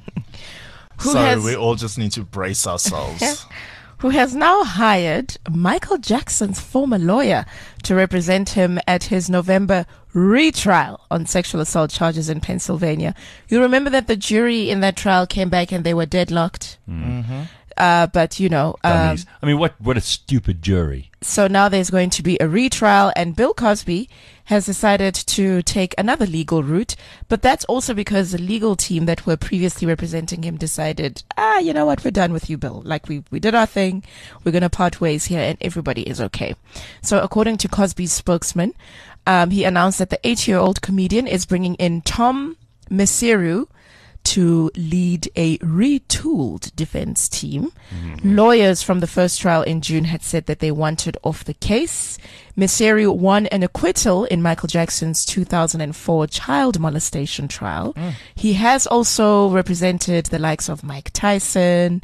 who so has we all just need to brace ourselves. who has now hired Michael Jackson's former lawyer to represent him at his November retrial on sexual assault charges in Pennsylvania. You remember that the jury in that trial came back and they were deadlocked? Mm-hmm. Uh, but, you know, um, Dummies. I mean, what, what a stupid jury. so now there's going to be a retrial, and Bill Cosby has decided to take another legal route, but that's also because the legal team that were previously representing him decided, ah, you know what, we're done with you, Bill. Like, we, we did our thing, we're going to part ways here, and everybody is okay. So according to Cosby's spokesman, um, he announced that the eighty-year-old comedian is bringing in Tom Mesereau to lead a retooled defense team. Mm-hmm. Lawyers from the first trial in June had said that they wanted off the case. Mesereau won an acquittal in Michael Jackson's two thousand four child molestation trial. Mm. He has also represented the likes of Mike Tyson,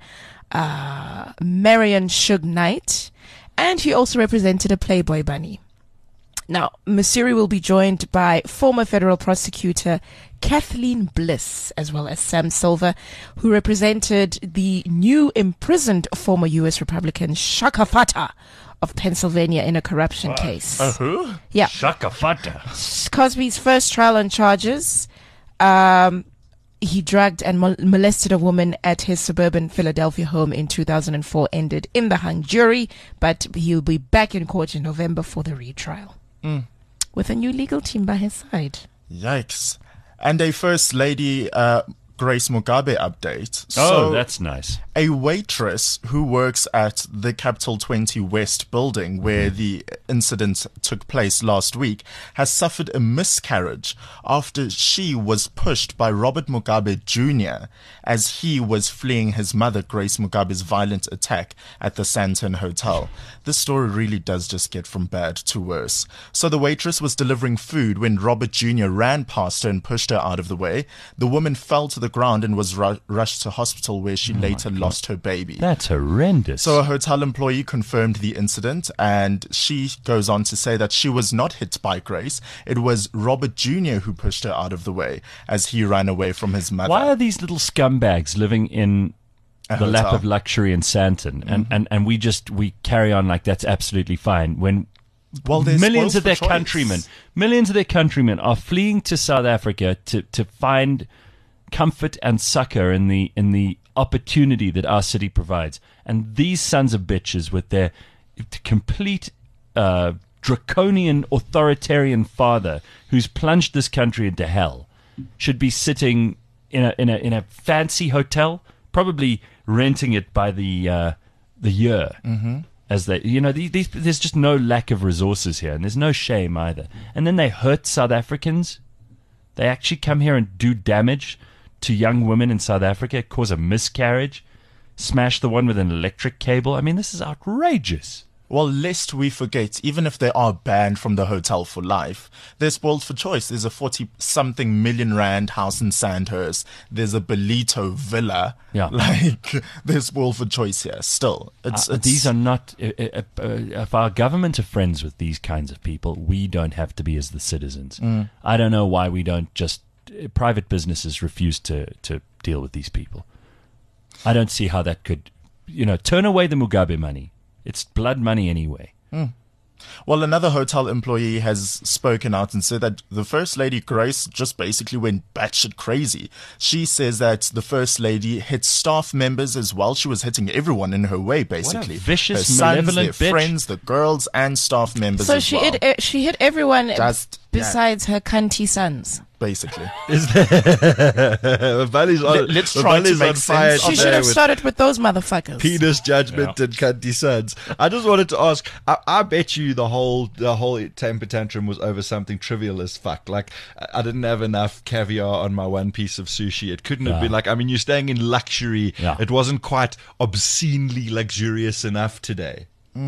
uh, Marion Suge Knight, and he also represented a Playboy bunny. Now, Mesereau will be joined by former federal prosecutor Kathleen Bliss, as well as Sam Silver, who represented the new imprisoned former U S Republican Shaka Fata of Pennsylvania in a corruption case. Uh, who? Yeah. Shaka Fata. Cosby's first trial on charges, um, he drugged and mol- molested a woman at his suburban Philadelphia home in two thousand four, ended in the hung jury, but he'll be back in court in November for the retrial. Mm. With a new legal team by his side. Yikes. And a First Lady uh, Grace Mugabe update. Oh, So, that's nice. a waitress who works at the Capital twenty West building where the incident took place last week has suffered a miscarriage after she was pushed by Robert Mugabe Junior as he was fleeing his mother, Grace Mugabe's violent attack at the Sandton Hotel. This story really does just get from bad to worse. So the waitress was delivering food when Robert Junior ran past her and pushed her out of the way. The woman fell to the the ground and was ru- rushed to hospital where she later lost her baby. That's horrendous. So a hotel employee confirmed the incident, and she goes on to say that she was not hit by Grace. It was Robert Junior who pushed her out of the way as he ran away from his mother. Why are these little scumbags living in A the lap hotel. of luxury in Santon, and, Mm-hmm. and, and we just we carry on like that's absolutely fine when Well, they're millions of spoiled their for choice. countrymen, millions of their countrymen are fleeing to South Africa to, to find comfort and succor in the in the opportunity that our city provides, and these sons of bitches with their complete uh, draconian authoritarian father who's plunged this country into hell should be sitting in a in a in a fancy hotel, probably renting it by the uh, the year. Mm-hmm. As they, you know, these, these, there's just no lack of resources here, and there's no shame either. And then they hurt South Africans. They actually come here and do damage to young women in South Africa, cause a miscarriage, smash the one with an electric cable. I mean, this is outrageous. Well, lest we forget, even if they are banned from the hotel for life, they're spoiled for choice. There's a forty-something million rand house in Sandhurst. There's a Belito villa. Yeah. Like, they're spoiled for choice here. Still, it's, Uh, it's these are not. Uh, uh, uh, if our government are friends with these kinds of people, we don't have to be as the citizens. Mm. I don't know why we don't just. Uh, private businesses refuse to, to deal with these people. I don't see how that could. You know, turn away the Mugabe money. It's blood money anyway. Well, another hotel employee has spoken out and said that the First Lady Grace just basically went batshit crazy. She says that the First Lady hit staff members as well. She was hitting everyone in her way, basically. vicious, her sons, malevolent their bitch. friends, the girls, and staff members So as she well. hit, uh, she hit everyone Just- besides her cunty sons. basically. Valley's on, Let- let's try to Valley's make on sense fire of She today should have with started with those motherfuckers. penis judgment and cunty sons. I just wanted to ask. I, I bet you the whole the whole temper tantrum was over something trivial as fuck. Like I I didn't have enough caviar on my one piece of sushi. It couldn't have Yeah. been like. I mean, you're staying in luxury. Yeah. It wasn't quite obscenely luxurious enough today.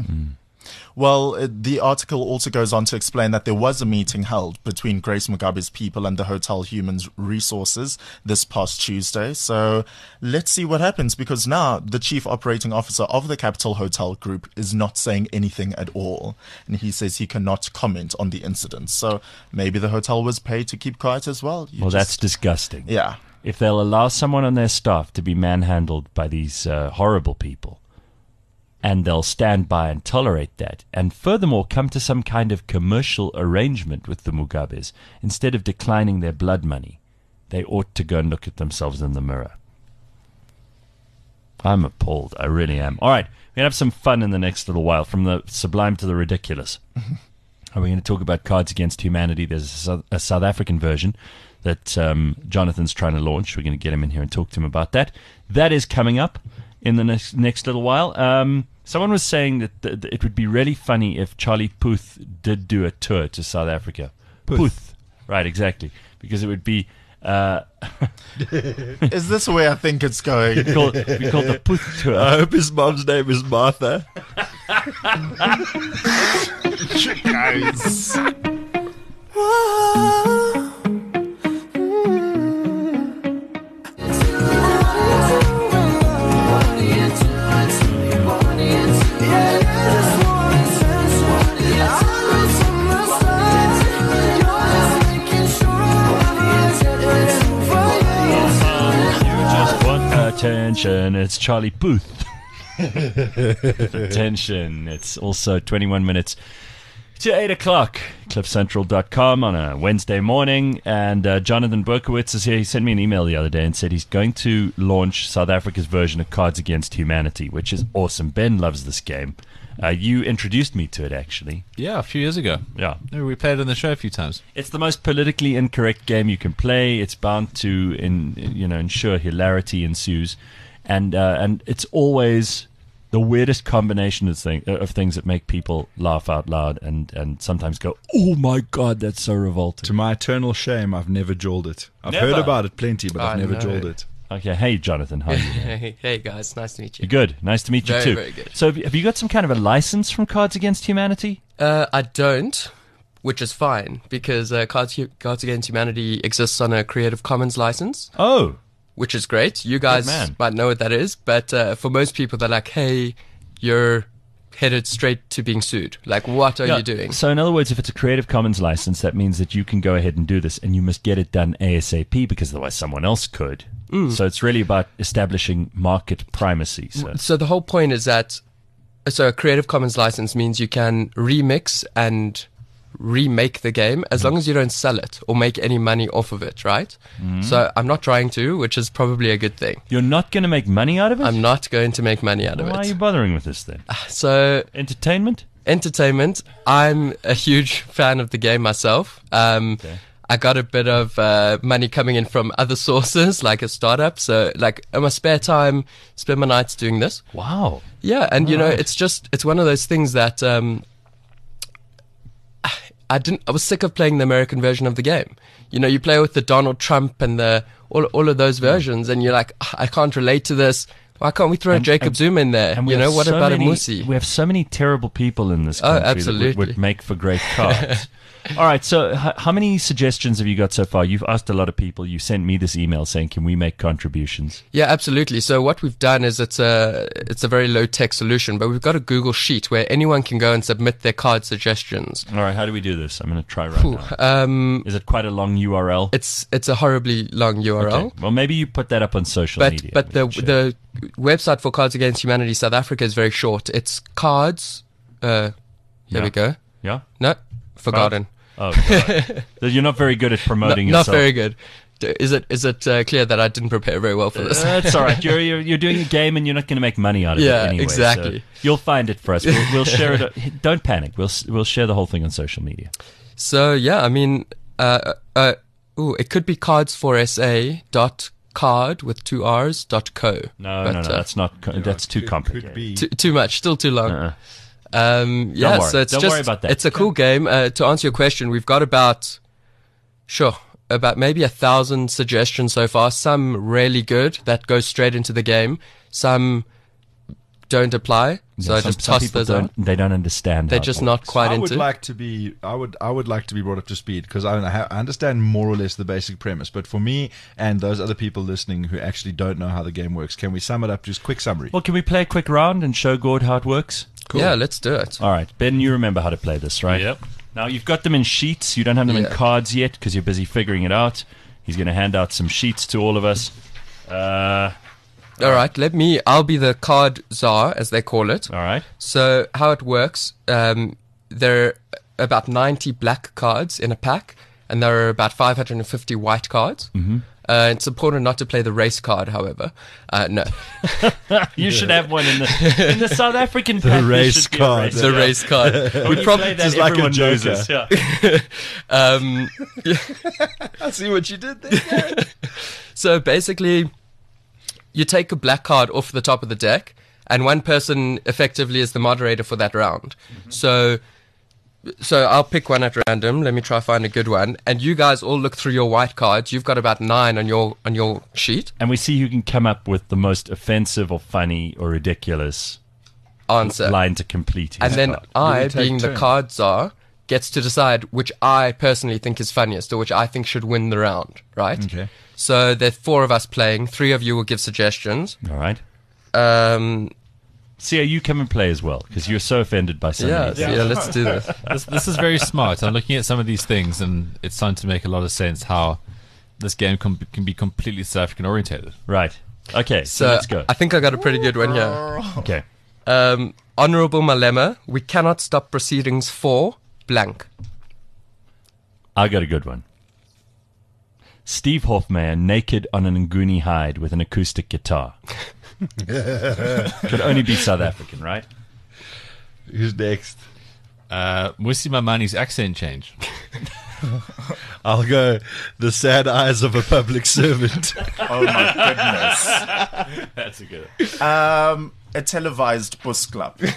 Well, it, the article also goes on to explain that there was a meeting held between Grace Mugabe's people and the Hotel Human Resources this past Tuesday. So let's see what happens, because now the chief operating officer of the Capital Hotel Group is not saying anything at all. And he says he cannot comment on the incident. So maybe the hotel was paid to keep quiet as well. You Well, that's just- disgusting. yeah. If they'll allow someone on their staff to be manhandled by these uh, horrible people, and they'll stand by and tolerate that, and furthermore come to some kind of commercial arrangement with the Mugabes, instead of declining their blood money, they ought to go and look at themselves in the mirror. I'm appalled. I really am. All right, we're going to have some fun in the next little while, from the sublime to the ridiculous. Are we going to talk about Cards Against Humanity? There's a South, a South African version that um, Jonathan's trying to launch. We're going to get him in here and talk to him about that. That is coming up in the next next little while. Um, someone was saying that th- th- it would be really funny if Charlie Puth did do a tour to South Africa. Puth. Right, exactly. Because it would be... Uh, Is this where I think it's going? we call it we call it the Puth tour. I hope his mom's name is Martha. Guys. Just want attention. It's Charlie Puth. Attention. It's also twenty-one minutes to eight o'clock. cliff central dot com on a Wednesday morning. And uh, Jonathan Berkowitz is here. He sent me an email the other day and said he's going to launch South Africa's version of Cards Against Humanity, which is awesome. Ben loves this game. Uh, you introduced me to it, actually. Yeah, a few years ago. Yeah. No, we played it on the show a few times. It's the most politically incorrect game you can play. It's bound to, in, you know, ensure hilarity ensues, and uh, and it's always the weirdest combination of, thing, of things that make people laugh out loud and, and sometimes go, "Oh my god, that's so revolting." To my eternal shame, I've never jawled it. I've Never? heard about it plenty, but I've I never know. jawled it. Okay, hey Jonathan, how are you? Hey, hey guys, nice to meet you. You're good. Nice to meet you Very, too. very good. So, have you, have you got some kind of a license from Cards Against Humanity? Uh, I don't, which is fine because uh, Cards, Cards Against Humanity exists on a Creative Commons license, Oh, which is great. You guys man. might know what that is, but uh, for most people, they're like, hey, you're headed straight to being sued. Like, what are Yeah, you doing? So, in other words, if it's a Creative Commons license, that means that you can go ahead and do this, and you must get it done ASAP because otherwise someone else could. Mm. So, it's really about establishing market primacy. So, So the whole point is that, so a Creative Commons license means you can remix and remake the game as long as you don't sell it or make any money off of it, right? Mm. So I'm not trying to, which is probably a good thing. You're not going to make money out of it? I'm not going to make money out of Why it. are you bothering with this then? So entertainment? Entertainment. I'm a huge fan of the game myself. Um, Okay. I got a bit of uh, money coming in from other sources, like a startup. So, like, in my spare time, spend my nights doing this. Wow. Yeah, and you know, Alright. it's just it's one of those things that um, I didn't. I was sick of playing the American version of the game. You know, you play with the Donald Trump and the all all of those versions, and you're like, "Ah, I can't relate to this. Why can't we throw And- Jacob and- Zuma in there? And we You know, have what so about many, a Musi? We have so many terrible people in this Oh, country that absolutely. would, would make for great cards. All right, so h- how many suggestions have you got so far? You've asked a lot of people. You sent me this email saying, can we make contributions? Yeah, absolutely. So what we've done is it's a it's a very low tech solution, but we've got a Google Sheet where anyone can go and submit their card suggestions. All right, how do we do this? I'm going to try right Phew, now. um, Is it quite a long U R L? it's it's a horribly long U R L. Okay. Well, maybe you put that up on social But media. but the We can share. the website for Cards Against Humanity South Africa is very short. It's cards. Uh, there Yeah. we go. Yeah? No, forgotten. Oh, God. So you're not very good at promoting not, not yourself. very good. D- Is it is it uh, clear that I didn't prepare very well for this? Uh, That's all right. You're, you're you're doing a game and you're not going to make money out of Yeah, it anyway. exactly. So you'll find it for us. We'll, we'll share it. Don't panic. We'll s- we'll share the whole thing on social media. So yeah, I mean, uh, uh, ooh, it could be cards for S A dot card with two R's dot co. No, But, no, no. uh, That's not. Co- that's too Could- complicated. Could be. too, too much, still too long. Uh-uh. Um, yeah, worry. so it's Don't just worry about that. it's a cool game. Uh, to answer your question, we've got about sure about maybe a thousand suggestions so far. Some really good that go straight into the game. Some don't apply, so Yeah, I some, just some toss people those don't. out. They don't understand. They're how it just not works. quite I would into. like to be. I would. I would like to be brought up to speed because I, I ha- I understand more or less the basic premise. But for me and those other people listening who actually don't know how the game works, can we sum it up? Just quick summary. Well, can we play a quick round and show Gord how it works? Yeah, let's do it. All right, Ben, you remember how to play this, right? Yep. Now you've got them in sheets. You don't have them in Yeah. cards yet because you're busy figuring it out. He's going to hand out some sheets to all of us. Uh, All right, let me. I'll be the card czar, as they call it. all right. So how it works? Um, there are about ninety black cards in a pack, and there are about five hundred fifty white cards. Mm-hmm. Uh, it's important not to play the race card, however. Uh, no, You should have one in the in the South African pack. there race should be a card. race the card. race card. When we you probably play that, just like a everyone knows joker. this, yeah. um, I see what you did there. so basically, you take a black card off the top of the deck, and one person effectively is the moderator for that round. So. So I'll pick one at random. Let me try find a good one. And you guys all look through your white cards. You've got about nine on your on your sheet. And we see who can come up with the most offensive or funny or ridiculous Answer. line to complete. his And then card. I, we take being the turns? card czar, gets to decide which I personally think is funniest or which I think should win the round, right? Okay. So there's four of us playing. Three of you will give suggestions. All right. Um, Sia, you come and play as well because you're so offended by some yeah, of these. yeah, let's do this. This, this is very smart. I'm looking at some of these things, and it's starting to make a lot of sense how this game com- can be completely South African orientated. Right. Okay. So, So let's go. I think I got a pretty good one here. Okay. Um, Honorable Malema, we cannot stop proceedings for blank. I got a good one. Steve Hofmeyer naked on an Nguni hide with an acoustic guitar. Could only be South African, right? Who's next? Uh, Musi Mamani's accent change. I'll go. The sad eyes of a public servant. Oh my goodness. That's a good. Um, a televised bus club. You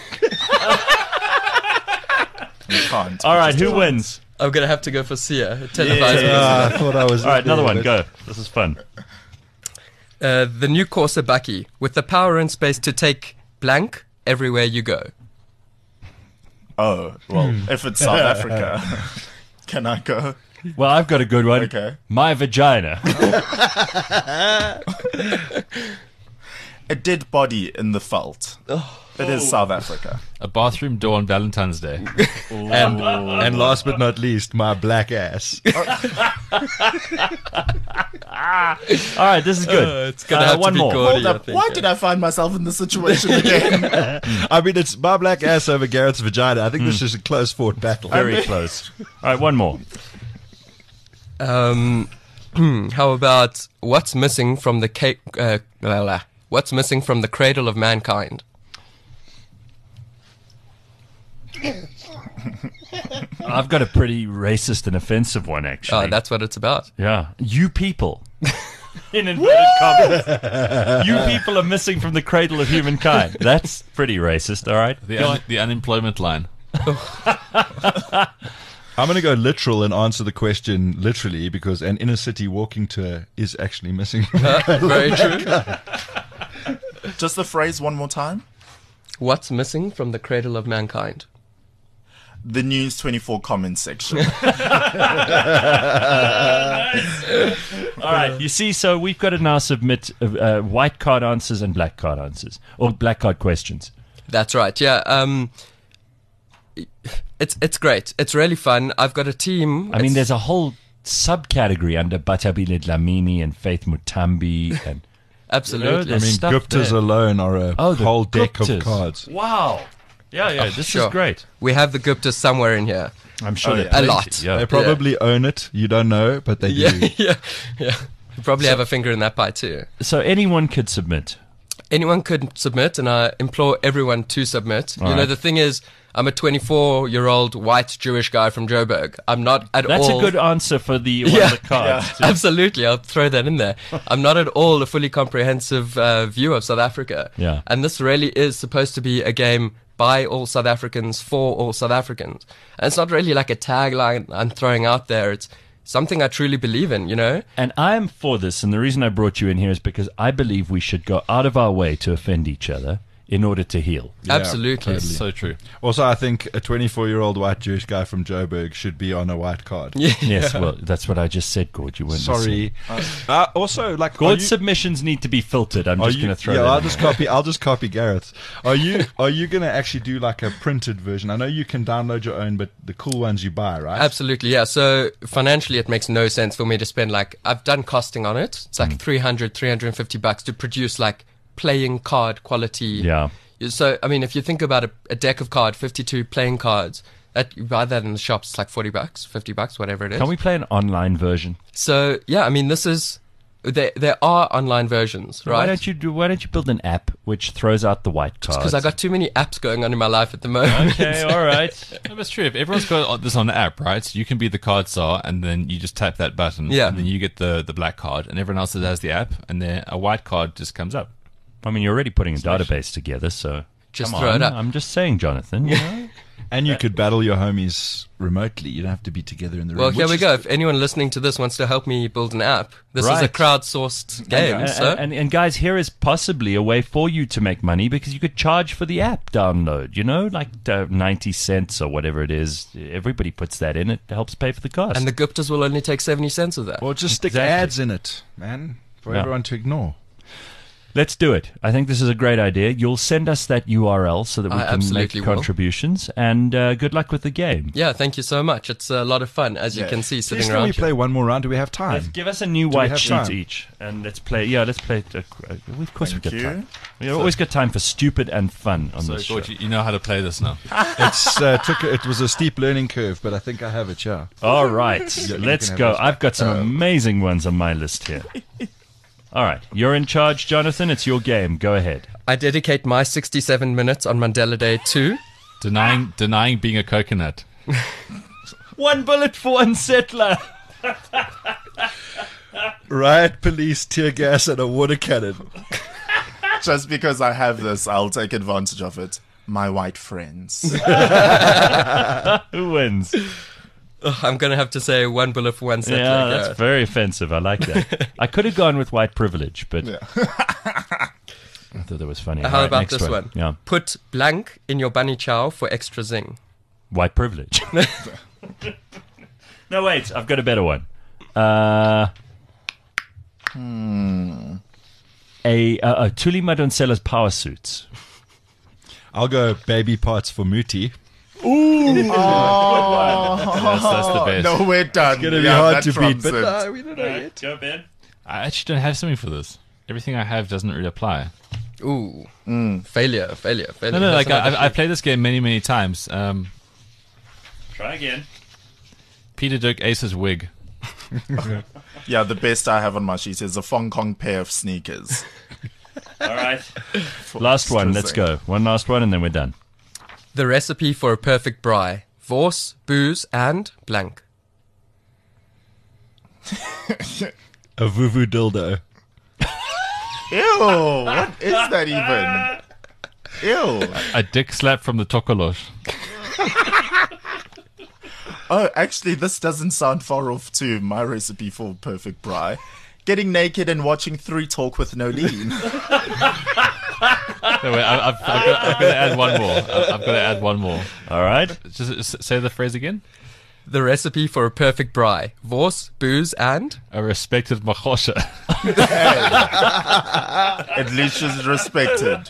can't. All right, who wins? I'm going to have to go for Sia. Televised. Ah, I thought I was. All right, another one. Go. This is fun. Uh, the new Corsa Bucky, with the power and space to take blank everywhere you go. Oh, well, if it's South Africa, can I go? Well, I've got a good one. Okay. My vagina. A dead body in the veld. It is South Africa. A bathroom door on Valentine's Day. And and last but not least, my black ass. All right, this is good. Uh, it's gonna Uh, have one to be more. Gordy, Hold I up. think, Why yeah. did I find myself in this situation again? I mean, it's my black ass over Garrett's vagina. I think this is a close fought battle. Very close. All right, one more. Um, how about what's missing from the ca- uh, blah, blah. What's missing from the cradle of mankind? I've got a pretty racist and offensive one, actually. Oh, that's what it's about. Yeah. You people. In inverted commas. You people are missing from the cradle of humankind. That's pretty racist, all right? The, un- the unemployment line. I'm going to go literal and answer the question literally because an inner city walking tour is actually missing. Uh, very true. Just the phrase one more time. What's missing from the cradle of mankind? The News twenty-four comments section. All right, you see, so we've got to now submit uh, uh, white card answers and black card answers, or black card questions. That's right. Yeah. Um, it's it's great. It's really fun. I've got a team. I mean, It's- there's a whole subcategory under Batabile Dlamini and Faith Mutambi. And absolutely. You know, I there's mean, stuff Guptas there. alone are a Oh, the whole deck Guptas. of cards. Wow. Yeah, yeah, this sure. is great. We have the Guptas somewhere in here. I'm sure Oh, there yeah. are A plenty, lot. Yeah. They probably own it. You don't know, but they Yeah, do. yeah, yeah. You probably have a finger in that pie too. So anyone could submit. Anyone could submit, and I implore everyone to submit. All you know, right. the thing is, I'm a twenty-four-year-old white Jewish guy from Joburg. I'm not at That's all. a good answer for the one Yeah. of the cards. too. Absolutely, I'll throw that in there. I'm not at all a fully comprehensive uh, view of South Africa. Yeah. And this really is supposed to be a game by all South Africans for all South Africans. And it's not really like a tagline I'm throwing out there. It's something I truly believe in, you know? And I am for this, and the reason I brought you in here is because I believe we should go out of our way to offend each other in order to heal. Yeah, Absolutely. totally. So true. Also, I think a twenty-four-year-old white Jewish guy from Joburg should be on a white card. Yeah. Yes, well, that's what I just said, Gord. You weren't listening. Sorry. Uh, also, like, are Gord's you- submissions need to be filtered. I'm Are just you- going to throw yeah, that I'll in just there. copy. I'll just copy Gareth's. Are you Are you going to actually do like a printed version? I know you can download your own, but the cool ones you buy, right? Absolutely, yeah. So financially, it makes no sense for me to spend like, I've done costing on it. It's like Mm. three hundred, three hundred fifty bucks to produce like playing card quality. Yeah. So, I mean, if you think about a, a deck of card, fifty-two playing cards, that you buy that in the shops, it's like forty bucks, fifty bucks, whatever it is. Can we play an online version? So, yeah, I mean, this is, there, there are online versions, Why right? don't you do? Why don't you build an app which throws out the white cards? Because I got too many apps going on in my life at the moment. Okay, all right. No, but it's true. If everyone's got this on the app, right? You can be the card czar, and then you just tap that button, Yeah. and then you get the, the black card, and everyone else that has the app, and then a white card just comes up. I mean, you're already putting a database together, so Just come throw on. it up. I'm just saying, Jonathan. You know? And you could battle your homies remotely. You don't have to be together in the room. Well, here which we is- go. If anyone listening to this wants to help me build an app, this is a Right. crowdsourced game. And, so and, and guys, here is possibly a way for you to make money because you could charge for the app download. You know, like uh, ninety cents or whatever it is. Everybody puts that in. It helps pay for the cost. and the Guptas will only take seventy cents of that. Or just stick Exactly. ads in it, man, for Yeah. everyone to ignore. Let's do it. I think this is a great idea. You'll send us that U R L so that we I can absolutely make will. contributions. And uh, good luck with the game. Yeah, thank you so much. It's a lot of fun, as you Yeah. can see, Please sitting can around we here. play one more round? Do we have Let's time? give us a new we white have sheet time? each, and let's play. Yeah, let's play. Uh, of course, Thank we've got you. time. We've always got time for stupid and fun on So, this show. Gord, you, you know how to play this now. It's uh, took a, it was a steep learning curve, but I think I have it. Yeah. All right, you let's can have go. this. I've got some amazing ones on my list here. All right, you're in charge, Jonathan. It's your game. Go ahead. I dedicate my sixty-seven minutes on Mandela Day to denying denying being a coconut. One bullet for one settler. Riot police, tear gas, and a water cannon. Just because I have this, I'll take advantage of it. My white friends. Who wins? Ugh, I'm going to have to say one bullet for one settler. Yeah, Gareth. that's very offensive. I like that. I could have gone with white privilege, but Yeah. I thought that was funny. How All right, about next this one? Yeah, Put blank in your bunny chow for extra zing. white privilege. No, wait. I've got a better one. Uh, Hmm. a uh, uh, Tuli Madonsela's power suits. I'll go baby parts for Muti. Oh, That's, that's the best. no, we're done. It's gonna be Yeah, hard that to beat, trumps but it. uh, we don't know yet. Go, Ben. I actually don't have something for this. Everything I have doesn't really apply. Ooh, failure, failure, failure. No, no, That's like another I, I shit. played this game many, many times. Um, Try again. Peter Dirk Ace's wig. Yeah, the best I have on my sheet is a Fong Kong pair of sneakers. All right. Last one. Let's go. One last one, and then we're done. The recipe for a perfect braai: Vors, booze, and blank. A vuvu dildo. Ew, what is that even? Ew. A dick slap from the Tokolosh. Oh, actually, this doesn't sound far off to my recipe for perfect braai. Getting naked and watching Three Talk with Nolene. No, wait, I, I've, I've, got, I've got to add one more. I've, I've got to add one more. All right. Just s- say the phrase again. The recipe for a perfect braai: Vors, booze, and A respected machosha. At least she's respected.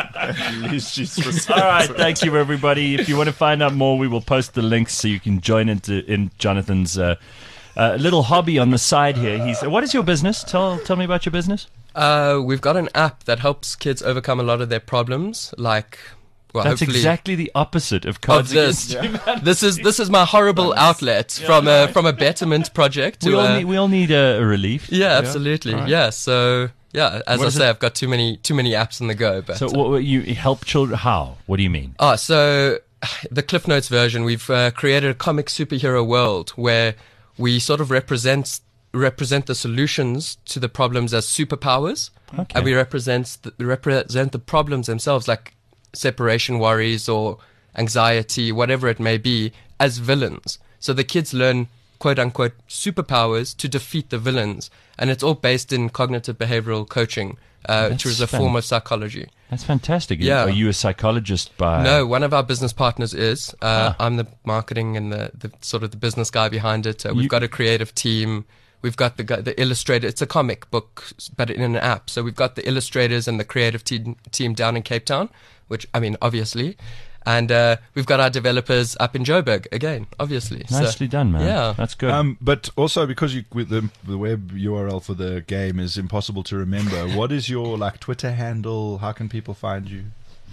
At least she's respected. All right. Thank you, everybody. If you want to find out more, we will post the links so you can join into in Jonathan's uh, uh, little hobby on the side here. He's. What is your business? Tell Tell me about your business. uh, we've got an app that helps kids overcome a lot of their problems, like. Well, That's hopefully exactly the opposite of of Cards this. Against Humanity. This is this is my horrible outlet from a from a betterment project. To We all a, need we all need a, a relief. yeah, absolutely. All right. Yeah, so yeah, as What I is say, it? I've got too many too many apps on the go. But So what, what you help children? How? What do you mean? Ah, so the Cliff Notes version, we've uh, created a comic superhero world where we sort of represent represent the solutions to the problems as superpowers, Okay. and we represent the, represent the problems themselves, like separation worries or anxiety, whatever it may be, as villains. So the kids learn quote unquote superpowers to defeat the villains, and it's all based in cognitive behavioral coaching, uh, which That's is a fan- form of psychology. That's fantastic. Yeah. Are you a psychologist by? No, one of our business partners is. Uh, Ah. I'm the marketing and the, the sort of the business guy behind it. Uh, we've You- got a creative team. We've got the guy- the illustrator. It's a comic book, but in an app. So we've got the illustrators and the creative team team down in Cape Town, which I mean, obviously, and uh, we've got our developers up in Joburg again, obviously. So- Nicely done, man. Yeah. That's good. Um, but also because you, with the, the web U R L for the game is impossible to remember. What is your like Twitter handle? How can people find you?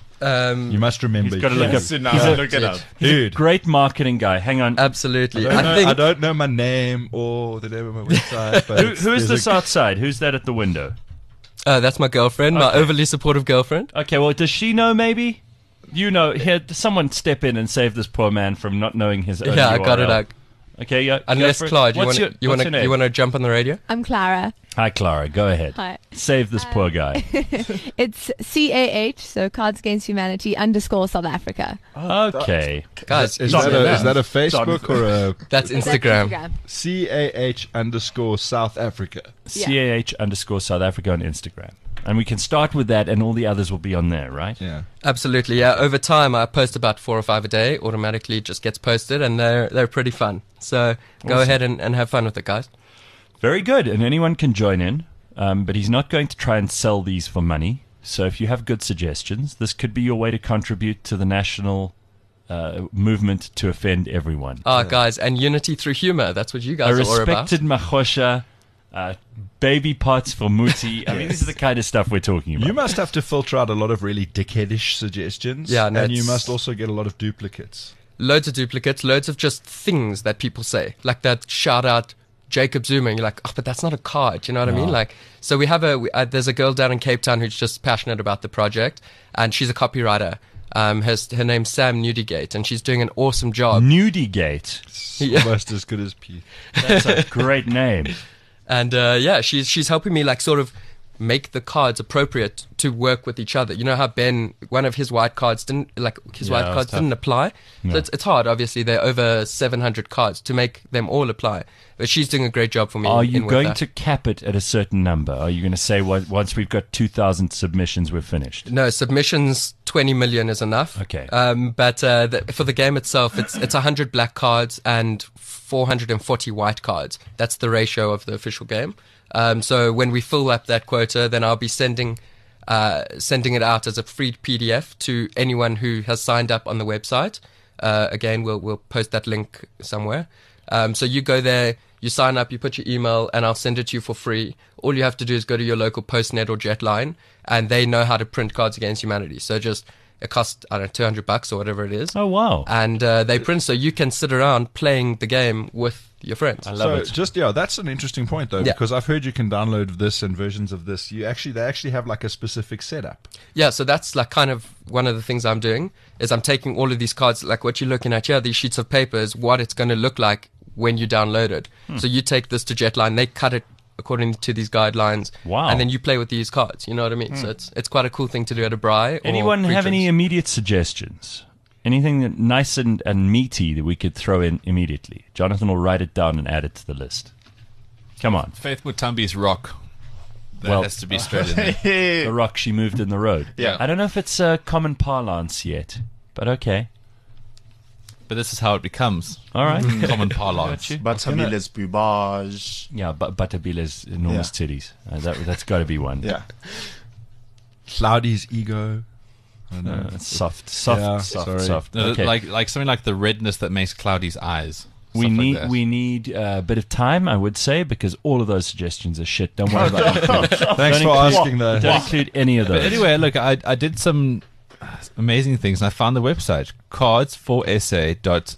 Um, You must remember. He's got to look Yes, up. now He's a, look it up. Dude. great marketing guy. Hang on. absolutely. I don't, I know, think I don't know my name or the name of my website. But Who, it's- who is there's this a- outside? Who's that at the window? uh, that's my girlfriend, my Okay. overly supportive girlfriend. Okay, well, does she know maybe? You know, here, someone step in and save this poor man from not knowing his own Yeah, I got U R L. it. I, Okay, yeah. unless go for it. Claude, you What's want your, to you what's want your to name? you want to jump on the radio? I'm Clara. Hi, Clara. Go ahead. Hi. Save this poor guy. It's C A H, so Cards Against Humanity underscore South Africa. Okay. Guys, Is easy that, a, enough. is that a Facebook or a That's Instagram. That's Instagram. C A H underscore South Africa? C A H underscore South Africa on Instagram. And we can start with that, and all the others will be on there, right? Yeah. Absolutely, yeah. Over time, I post about four or five a day. Automatically, just gets posted, and they're they're pretty fun. So go Awesome. ahead and, and have fun with it, guys. Very good. And anyone can join in, um, but he's not going to try and sell these for money. So if you have good suggestions, this could be your way to contribute to the national uh, movement to offend everyone. Ah, guys, and unity through humor. That's what you A guys are all about. respected Mahosha, uh, baby parts for Muti. I mean, this is the kind of stuff we're talking about. You must have to filter out a lot of really dickheadish suggestions. Yeah, no, and you it's- must also get a lot of duplicates. Loads of duplicates, loads of just things that people say, like that shout out Jacob Zuma. And you're like, oh, but that's not a card. You know what I mean? Like, so we have a we, uh, there's a girl down in Cape Town who's just passionate about the project, and she's a copywriter. Um, her her name's Sam Nudygate, and she's doing an awesome job. Nudygate. Yeah. Almost as good as P. That's a great name. And uh, yeah, she's she's helping me like sort of make the cards appropriate to work with each other. You know how Ben, one of his white cards didn't like his Yeah, white it was cards tough. didn't apply. No. So it's it's hard. Obviously, there are over seven hundred cards to make them all apply. But she's doing a great job for me. Are in, you in with going that. to cap it at a certain number? Are you going to say what, once we've got two thousand submissions, we're finished? No, submissions twenty million is enough. Okay. Um, but uh, the, for the game itself, it's it's one hundred black cards and four hundred forty white cards. That's the ratio of the official game. Um, so when we fill up that quota, then I'll be sending uh, sending it out as a free P D F to anyone who has signed up on the website. Uh, again, we'll we'll post that link somewhere. Um, so you go there, you sign up, you put your email, and I'll send it to you for free. All you have to do is go to your local Postnet or Jetline, and they know how to print Cards Against Humanity. So just it costs I don't know two hundred bucks or whatever it is. Oh wow! And uh, they print, so you can sit around playing the game with your friends. I love so it. just yeah, that's an interesting point though, Yeah. because I've heard you can download this and versions of this. You actually they actually have like a specific setup. Yeah, so that's like kind of one of the things I'm doing is I'm taking all of these cards, like what you're looking at here, these sheets of paper is what it's going to look like when you download it. Hmm. So you take this to Jetline, they cut it according to these guidelines. Wow. And then you play with these cards, you know what I mean? So it's it's quite a cool thing to do at a braai. or Anyone have any pre-drinks. immediate suggestions? Anything that nice and, and meaty that we could throw in immediately? Jonathan will write it down and add it to the list. Come on. Faith Mutambi's Rock. That Well- has to be straight in there. The rock she moved in the road. Yeah. I don't know if it's uh, common parlance yet, but okay. But this is how it becomes. All right. Common parlance. Batabiles Bubage. Yeah, but Batabile's enormous Yeah. titties. Uh, that, that's got to be one. Yeah. Cloudy's ego. I don't know. Uh, soft, soft, Yeah, soft, sorry. soft. No, Okay. Like like something like the redness that makes Cloudy's eyes. we Stuff like need that. we need uh, a bit of time, I would say, because all of those suggestions are shit. Don't worry about it. Thanks Don't for include- asking though. Don't include any of But those. anyway, look, I I did some amazing things, and I found the website cards for s a dot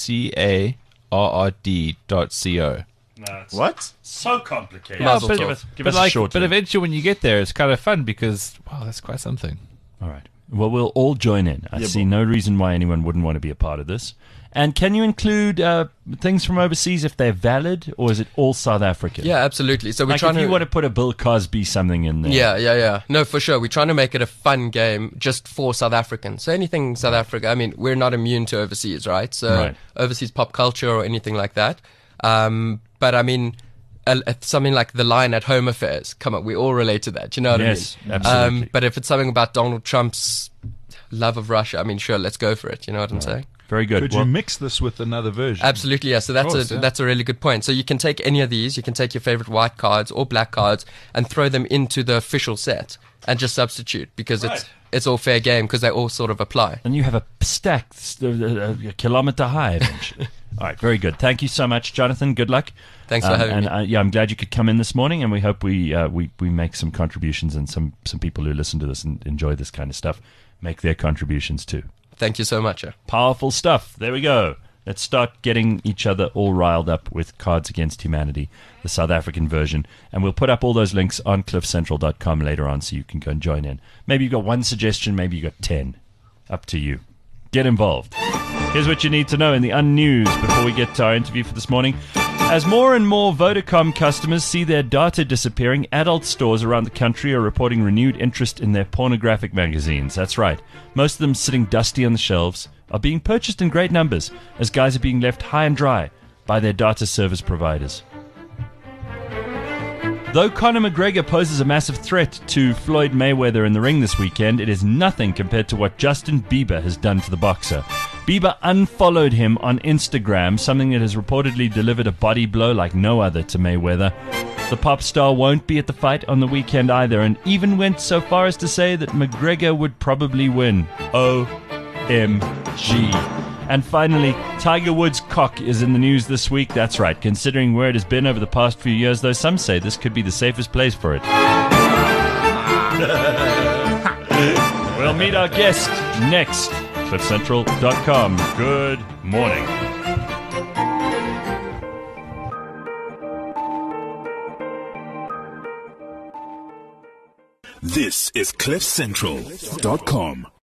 carrd dot co. What? So complicated. No, give but, us, give but us like, a short but one. eventually, when you get there, it's kind of fun because wow, that's quite something. All right. Well, we'll all join in. I Yeah, see but- no reason why anyone wouldn't want to be a part of this. And can you include uh, things from overseas if they're valid, or is it all South African? Yeah, absolutely. So we're Like trying if you to want to put a Bill Cosby something in there. Yeah, yeah, yeah. No, for sure. We're trying to make it a fun game just for South Africans. So anything South Africa, I mean, we're not immune to overseas, right? So Right. overseas pop culture or anything like that. Um, but I mean, a, a, something like The Line at Home Affairs. Come on, we all relate to that. You know what Yes, I mean? absolutely. Um, but if it's something about Donald Trump's love of Russia, I mean, sure, let's go for it. You know what I'm saying? Very good. Could Well, you mix this with another version? Absolutely, yeah. So that's course, a yeah. that's a really good point. So you can take any of these, you can take your favorite white cards or black cards and throw them into the official set and just substitute because it's it's all fair game because they all sort of apply. and you have a stack s- uh, uh, a kilometer high eventually. All right, very good. Thank you so much, Jonathan. Good luck. Thanks for Um, having and, me. Uh, yeah, I'm glad you could come in this morning, and we hope we uh, we we make some contributions, and some some people who listen to this and enjoy this kind of stuff make their contributions too. Thank you so much. Yeah. Powerful stuff. There we go. Let's start getting each other all riled up with Cards Against Humanity, the South African version. And we'll put up all those links on cliff central dot com later on so you can go and join in. Maybe you've got one suggestion, maybe you've got ten. Up to you. Get involved. Here's what you need to know in the unnews before we get to our interview for this morning. As more and more Vodacom customers see their data disappearing, adult stores around the country are reporting renewed interest in their pornographic magazines. That's right. Most of them sitting dusty on the shelves are being purchased in great numbers as guys are being left high and dry by their data service providers. Though Conor McGregor poses a massive threat to Floyd Mayweather in the ring this weekend, it is nothing compared to what Justin Bieber has done to the boxer. Bieber unfollowed him on Instagram, something that has reportedly delivered a body blow like no other to Mayweather. The pop star won't be at the fight on the weekend either, and even went so far as to say that McGregor would probably win. O M G. And finally, Tiger Woods' cock is in the news this week. That's right, considering where it has been over the past few years, though some say this could be the safest place for it. We'll meet our guest next. cliff central dot com. Good morning. This is cliff central dot com.